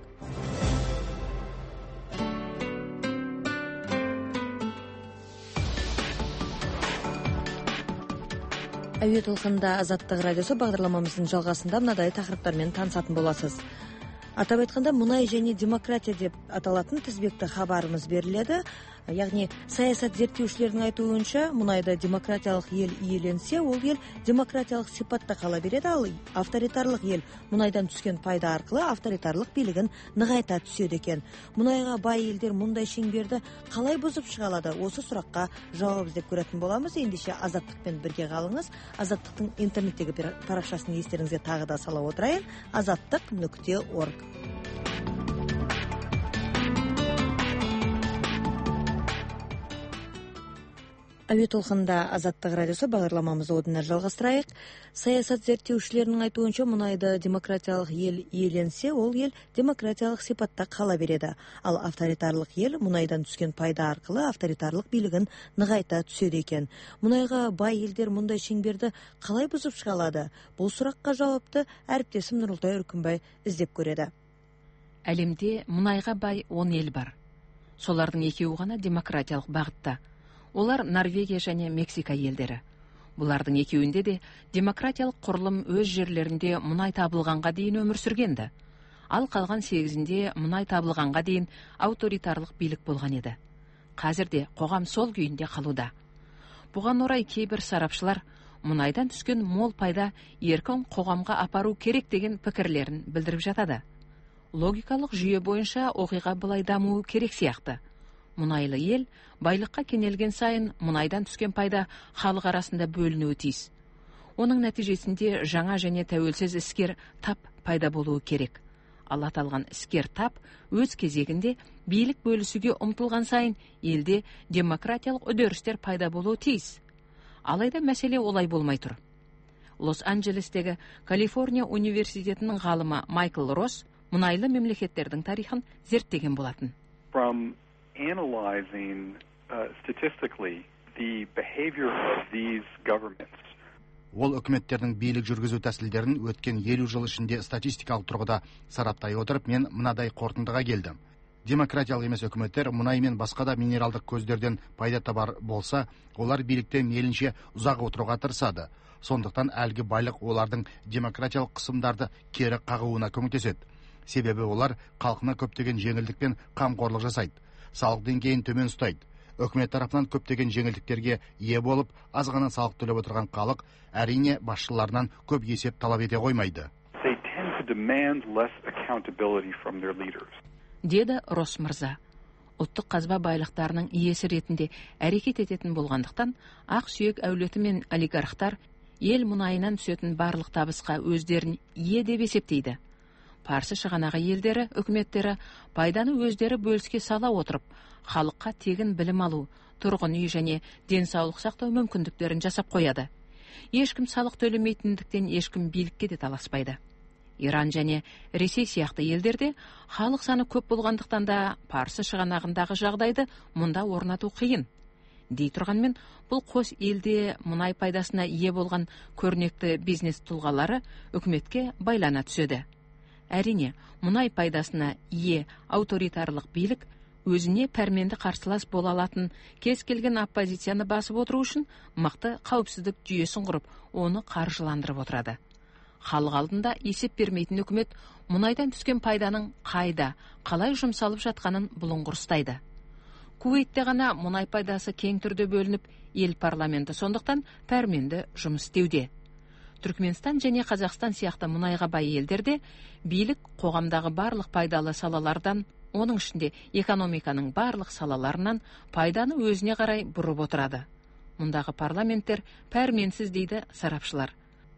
Әуе толқынында Азаттық радиосы бағдарламамыздың жалғасында мынадай тақырыптармен танысатын боласыз. Атап айтқанда, мұнай және демократия деп аталатын тізбекті хабарымыз беріледі. Яғни, саясат зерттеушілердің айтуынша, мұнайда демократиялық ел иеленсе, ол ел демократиялық сипатта қала береді, ал авторитарлық ел мұнайдан түскен пайда арқылы авторитарлық билігін нығайта түседі екен. Мұнайға бай елдер мұндай шеңберді қалай бұзып шыға алады? Осы сұраққа жауап іздеп көретін боламыз. Ендеше Азаттықпен бірге қалыңыз. Азаттықтың интернеттегі парақшасын естеріңізге тағы да сала отырайын. azаттық.org. Әуе толқында Азаттық радиосы бағдарламамызды одан әрі жалғастырайық. Саясат зерттеушілерінің айтуынша, мұнайды демократиялық ел иеленсе, ол ел демократиялық сипатта қала береді. Ал авторитарлық ел мұнайдан түскен пайда арқылы авторитарлық билігін нығайта түседі екен. Мұнайға бай елдер мұндай шеңберді қалай бұзып шыға алады? Бұл сұраққа жауапты әріптесім Нұрылтай Үркімбай іздеп көреді. Әлемде мұнайға бай 10 ел бар. Солардың екеуі ғана демократиялық бағытта. Олар Норвегия және Мексика елдері. Бұлардың екеуінде де демократиялық құрылым өз жерлерінде мұнай табылғанға дейін өмір сүргенді. Ал қалған 8-інде мұнай табылғанға дейін авторитарлық билік болған еді. Қазірде қоғам сол күйінде қалуда. Бұған орай кейбір сарапшылар мұнайдан түскен мол пайда еркін қоғамға апару керек деген пікірлерін білдіріп жатады. Логикалық жүйе бойынша оқиға былай дамуы керек сияқты. Мұнайлы ел байлыққа кенелген сайын мұнайдан түскен пайда халық арасында бөлінуі тиіс. Оның нәтижесінде жаңа және тәуелсіз іскер тап пайда болуы керек. Ал аталған іскер тап өз кезегінде билік бөлісуге ұмтылған сайын елде демократиялық үдерістер пайда болуы тиіс. Алайда мәселе олай болмай тұр. Лос-Анджелестегі Калифорния университетінің ғалымы Майкл Росс мұнайлы мемлекеттердің тарихын зерттеген болатын. Analyzing statistically the behavior of these governments. Ол үкіметтердің билік жүргізу тәсілдерін өткен 50 жыл ішінде статистикалық тұрғыда сараптай отырып, мен мынадай қорытындыға келдім. Демократиялық емес үкіметтер мұнай мен басқа да минералдық көздерден пайда табар болса, олар билікте мейлінше ұзақ отыруға тырысады. Сондықтан әлгі байлық олардың демократиялық қысымдарды кері қағуына көмектеседі. Себебі олар халқына көптеген жеңілдік пен қамқорлық жасайды. Салық деңгейін төмен ұстайды. Үкімет тарапынан көптеген жеңілдіктерге ие болып, аз ғана салық төлеп отырған халық әрине басшыларынан көп есеп талап ете қоймайды. Деді Росс мырза. Ұлттық қазба байлықтарының иесі ретінде әрекет ететін болғандықтан, ақ сүйек әулеті мен олигархтар ел мұнайынан түсетін барлық табысқа өздерін ие деп есептейді. Парсы шығанағы елдері, үкіметтері пайданы өздері бөліске сала отырып, халыққа тегін білім алу, тұрғын үй және денсаулық сақтау мүмкіндіктерін жасап қояды. Ешкім салық төлемейтіндіктен ешкім билікке де таласпайды. Иран және Ресей сияқты елдерде халық саны көп болғандықтан да Парсы шығанағындағы жағдайды мұнда орнату қиын. Дей тұрғанмен, бұл қос елде мұнай пайдасына ие болған көрнекті бизнес тұлғалары үкіметке байлана түседі. Әрине, мұнай пайдасына ие авторитарлық билік өзіне пәрменді қарсылас бола алатын кез келген оппозицияны басып отыру үшін мықты қауіпсіздік жүйесін құрып, оны қаржыландырып отырады. Халық алдында есеп бермейтін үкімет мұнайдан түскен пайданың қайда, қалай жұмсалып жатқанын бұлыңғыр. Куейтте ғана мұнай пайдасы кең түрде бөлініп, ел парламенті сондықтан пәрменді жұмыс істеуде. Түркменстан және Қазақстан сияқты мұнайға бай елдерде билік қоғамдағы барлық пайдалы салалардан, оның ішінде экономиканың барлық салаларынан пайданы өзіне қарай бұрып отырады. Мұндағы парламенттер пәрменсіз дейді сарапшылар.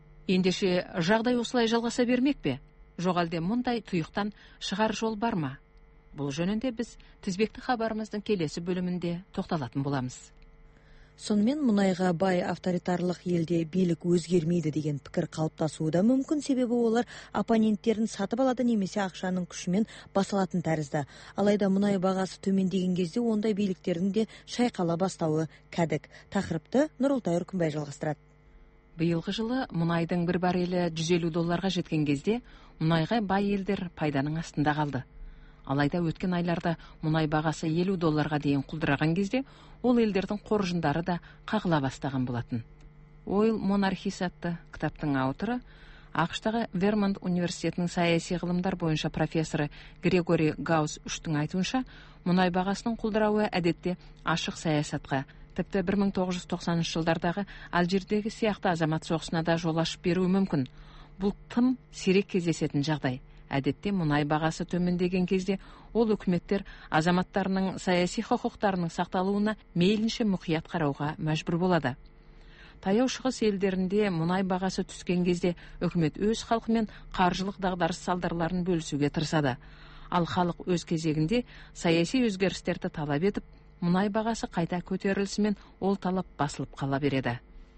Ендеше жағдай осылай жалғаса бермек пе? Жоқ әлде мұндай тұйықтан шығар жол бар ма? Бұл жөнінде біз тізбекті хабарымыздың келесі бөлімінде тоқталатын боламыз. Сонымен мұнайға бай авторитарлық елде билік өзгермейді деген пікір қалыптасуы да мүмкін, себебі олар оппоненттерін сатып алады немесе ақшаның күшімен басылатын тәрізді. Алайда мұнай бағасы төмендеген кезде ондай биліктердің де шайқала бастауы кәдік. Тақырыпты Нұрылтай Үркімбай жалғастырады. Биылғы жылы мұнайдың бір баррелі $150 жеткен кезде мұнайға бай елдер пайданың астында қалды. Алайда өткен айларда мұнай бағасы $50 дейін құлдыраған кезде ол елдердің қоржындары да қағыла бастаған болатын. Oil Monarchies атты кітаптың авторы ақш-тағы Вермонт университетінің саяси ғылымдар бойынша профессоры Грегори Гаус үштің айтуынша, мұнай бағасының құлдырауы әдетте ашық саясатқа, тіпті 1990 жылдардағы Алжирдегі сияқты азамат соғысына да жол ашып беруі мүмкін. Бұл тым сирек кездесетін жағдай. Әдетте мұнай бағасы төмендеген кезде ол үкіметтер азаматтарының саяси құқықтарының сақталуына мейлінше мұқият қарауға мәжбүр болады. Таяу шығыс елдерінде мұнай бағасы түскен кезде үкімет өз халқымен қаржылық дағдарыс салдарларын бөлісуге тырысады. Ал халық өз кезегінде саяси өзгерістерді талап етіп, мұнай бағасы қайта көтерілісімен ол талап басылып қала береді.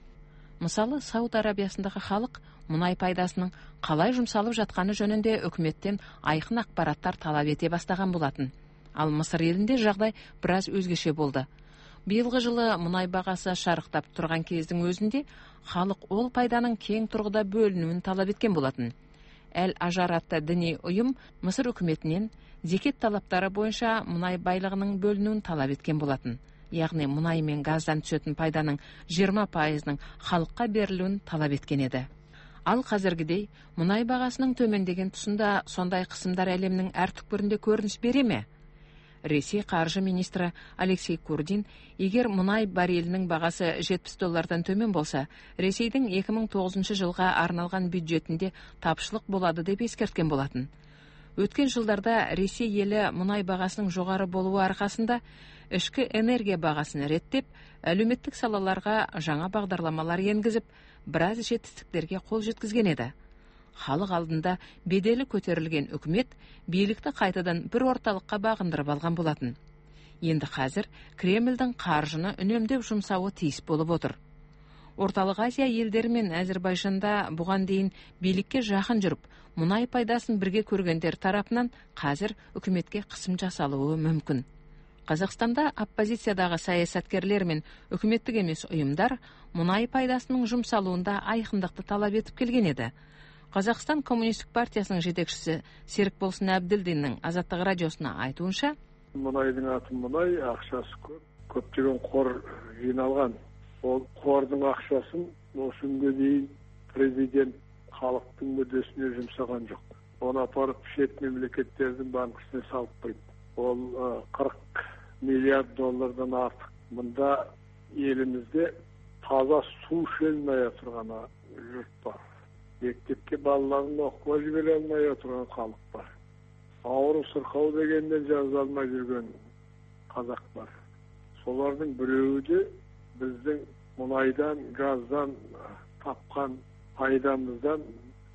Мысалы, Сауд Арабиясындағы халық мұнай пайдасының қалай жұмсалып жатқаны жөнінде үкіметтен айқын ақпараттар талап ете бастаған болатын. Ал Мысыр елінде жағдай біраз өзгеше болды. Биылғы жылы мұнай бағасы шарықтап тұрған кездің өзінде халық ол пайданың кең тұрғыда бөлінуін талап еткен болатын. Әл-Ажар атты діни ұйым Мысыр үкіметінен зекет талаптары бойынша мұнай байлығының бөлінуін талап еткен болатын. Яғни мұнай мен газдан түсетін пайданың 20%-ның халыққа берілуін талап еткен еді. Ал қазіргідей мұнай бағасының төмендеген тұсында сондай қысымдар әлемнің әр түкпірінде көрініс бере ме? Ресей қаржы министрі Алексей Курдин, егер мұнай баррелінің бағасы $70 төмен болса, Ресейдің 2009 жылға арналған бюджетінде тапшылық болады деп ескерткен болатын. Өткен жылдарда Ресей елі мұнай бағасының жоғары болуы арқасында ішкі энергия бағасын реттеп, әлеуметтік салаларға жаңа бағдарламалар енгізіп, біраз жетістіктерге қол жеткізген еді. Халық алдында беделі көтерілген үкімет билікті қайтадан бір орталыққа бағындырып алған болатын. Енді қазір Кремльдің қаржыны үнемдеп жұмсауы тиіс болып отыр. Орталық Азия елдері мен Әзербайжанда бұған дейін билікке жақын жүріп, мұнай пайдасын бірге көргендер тарапынан қазір үкіметке қысым жасалуы мүмкін. Қазақстанда оппозициядағы саясаткерлер мен үкіметтік емес ұйымдар мұнай пайдасының жұмсалуында айқындықты талап етіп келген еді. Қазақстан Коммунистік партиясының жетекшісі Серікболсын Әбділдиннің Азаттық радиосына айтуынша, мұнайдың аты мұнай, ақшасы көп, көптеген қор жиналған. Ол қордың ақшасын осы күнге дейін президент халықтың мүддесіне жұмсаған жоқ. Оны апарып шет мемлекеттердің банкісіне салып қойды. Ол $40 миллиард артық. Мұнда елімізде таза су іше алмай отырған жұрт бар. Мектепке балаларын оқуға жібере алмай отырған халық бар. Ауыру сырқау дегеннен жаза алмай жүрген қазақ бар. Солардың біреуі де біздің мұнайдан, газдан тапқан пайдамыздан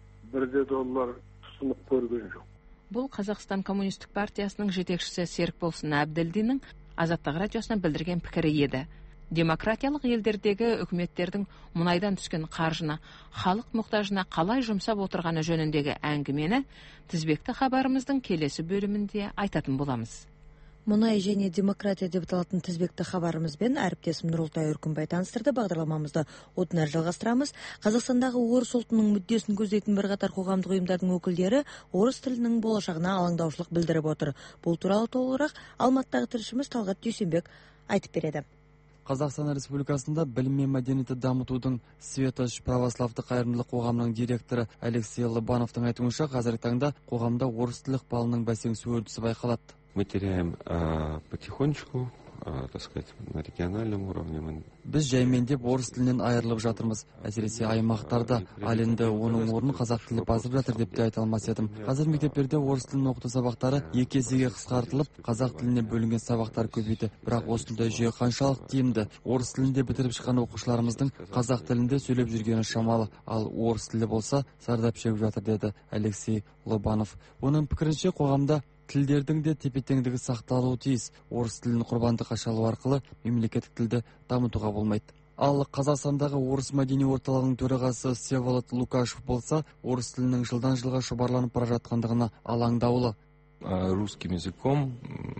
$1 тұсынып көрген жоқ. Бұл Қазақстан Коммунистік партиясының жетекшісі Серікболсын Әбділдиннің Азаттық радиосына білдірген пікірі еді. Демократиялық елдердегі үкіметтердің мұнайдан түскен қаржыны халық мұқтажына қалай жұмсап отырғаны жөніндегі әңгімені тізбекті хабарымыздың келесі бөлімінде айтатын боламыз. Мұнай және демократия деп аталатын тізбекті хабарымызбен әріптесім Нұролтай Өркінбай таныстырды. Бағдарламамызды одан әрі жалғастырамыз. Қазақстандағы орыс ұлтының мүддесін көздейтін бірқатар қоғамдық ұйымдардың өкілдері орыс тілінің болашағына алаңдаушылық білдіріп отыр. Бұл туралы толығырақ Алматыдағы тілшіміз Талғат Дүйсенбек айтып береді. Қазақстан Республикасында білім мен мәдениетті дамытудың Светоч православды қайырымдылық қоғамының директоры Алексей Лобановтың айтуынша, қазіргі таңда қоғамда орыс тілі ықпалының бәсеңсу үрдісі байқалады. Мы теряем потихонечку, так сказать, на региональном уровне. Біз жаймендеп орыс тілінен айырылып жатырмыз. Әсіресе аймақтарда, ал енді оның орнын қазақ тілі басып жатыр деп те айта алмас едім. Қазір мектептерде орыс тілін оқыту сабақтары 2 есеге қысқартылып, қазақ тіліне бөлінген сабақтар көбейді. Бірақ осындай жүйе қаншалық тиімді? Орыс тілінде бітіріп шыққан оқушыларымыздың қазақ тілінде сөйлеп жүргені шамалы, ал орыс тілі болса зардап шегіп жатыр, деді Алексей Лобанов. Оның пікірінше, қоғамда тілдердің де тепе-теңдігі сақталуы тиіс. Орыс тілін құрбандыққа шалу арқылы мемлекеттік тілді дамытуға болмайды. Ал Қазақстандағы орыс мәдени орталығының төрағасы Всеволод Лукашев болса, орыс тілінің жылдан жылға шұбарланып бара жатқандығына алаңдаулы. Русским языком,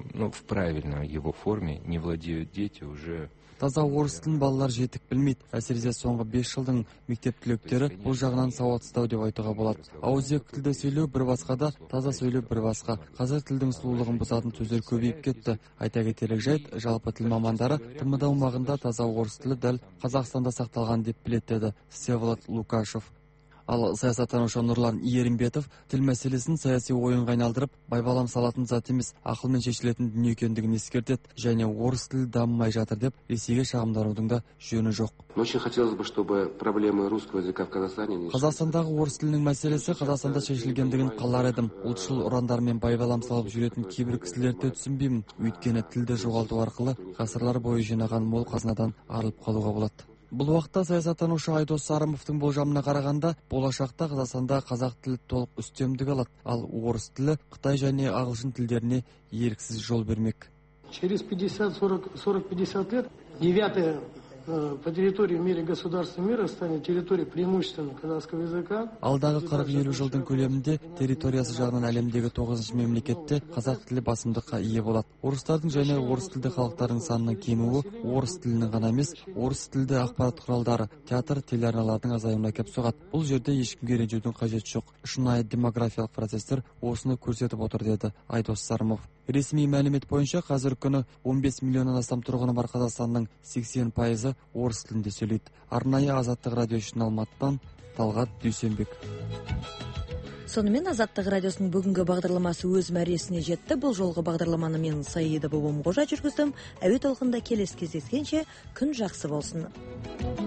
в правильной его форме, не владеют дети уже. Таза орыс тілін балалар жетік білмейді. Әсіресе соңғы 5 жылдың мектеп түлектері бұл жағынан сауатсыздау деп айтуға болады. Ауызекі тілде сөйлеу бір басқа, таза сөйлеу бір басқа. Қазір тілдің сұлулығын бұзатын сөздер көбейіп кетті. Айта кетерлік жайт, жалпы тіл мамандары ТМД аумағында таза орыс тілі дәл Қазақстанда сақталған деп біледі, деді Всеволод Лукашев. Ал саясаттанушы Нұрлан Ерімбетов тіл мәселесін саяси ойынға айналдырып, байбалам салатын зат емес, ақылмен шешілетін дүние екендігін ескертеді, және орыс тілі дамымай жатыр деп Ресейге шағымданудың да жөні жоқ. Очень хотелось бы, чтобы проблемы русского языка в Казахстане. Қазақстандағы орыс тілінің мәселесі Қазақстанда шешілгендігін қалар едім. Ұлтшыл ұрандармен байбалам салып жүретін кейбір кісілерді түсінбеймін. Өйткені тілді жоғалту арқылы ғасырлар бойы жинаған мол қазынадан арылып қалуға болады. Бұл уақытта саясаттанушы Айдос Сарымовтың болжамына қарағанда, болашақта Қазақстанда қазақ тілі толық үстемдік алады, ал орыс тілі Қытай және ағылшын тілдеріне еріксіз жол бермек. Через 40-50 лет 9-е по территории в мире государства мира станет территория преимущественно казахского языка. Алдағы 40-50 жылдың көлемінде территориясы жағынан әлемдегі 9-шы мемлекетте қазақ тілі басымдыққа ие болады. Орыстардың және орыс тілді халықтардың санының кемуі орыс тілінің ғана емес, орыс тілді ақпарат құралдары, театр, телеарналардың азаюына әкеп соғады. Бұл жерде ешкімге ренжудің қажеті жоқ. Шынайы демографиялық процестер осыны көрсетіп отыр, деді Айдос Сарымов. Ресми мәлімет бойынша қазір күні 15 миллионнан астам тұрғыны бар Қазақстанның 80% орыс тілінде сөйлейді. Арнайы Азаттық радио үшін Алматыдан Талғат Дүйсенбек. Сонымен Азаттық радиосының бүгінгі бағдарламасы өз мәресіне жетті. Бұл жолғы бағдарламаны мен Саида Бобомғожа жүргіздім. Әуе толқында келесі кездескенше күн жақсы болсын.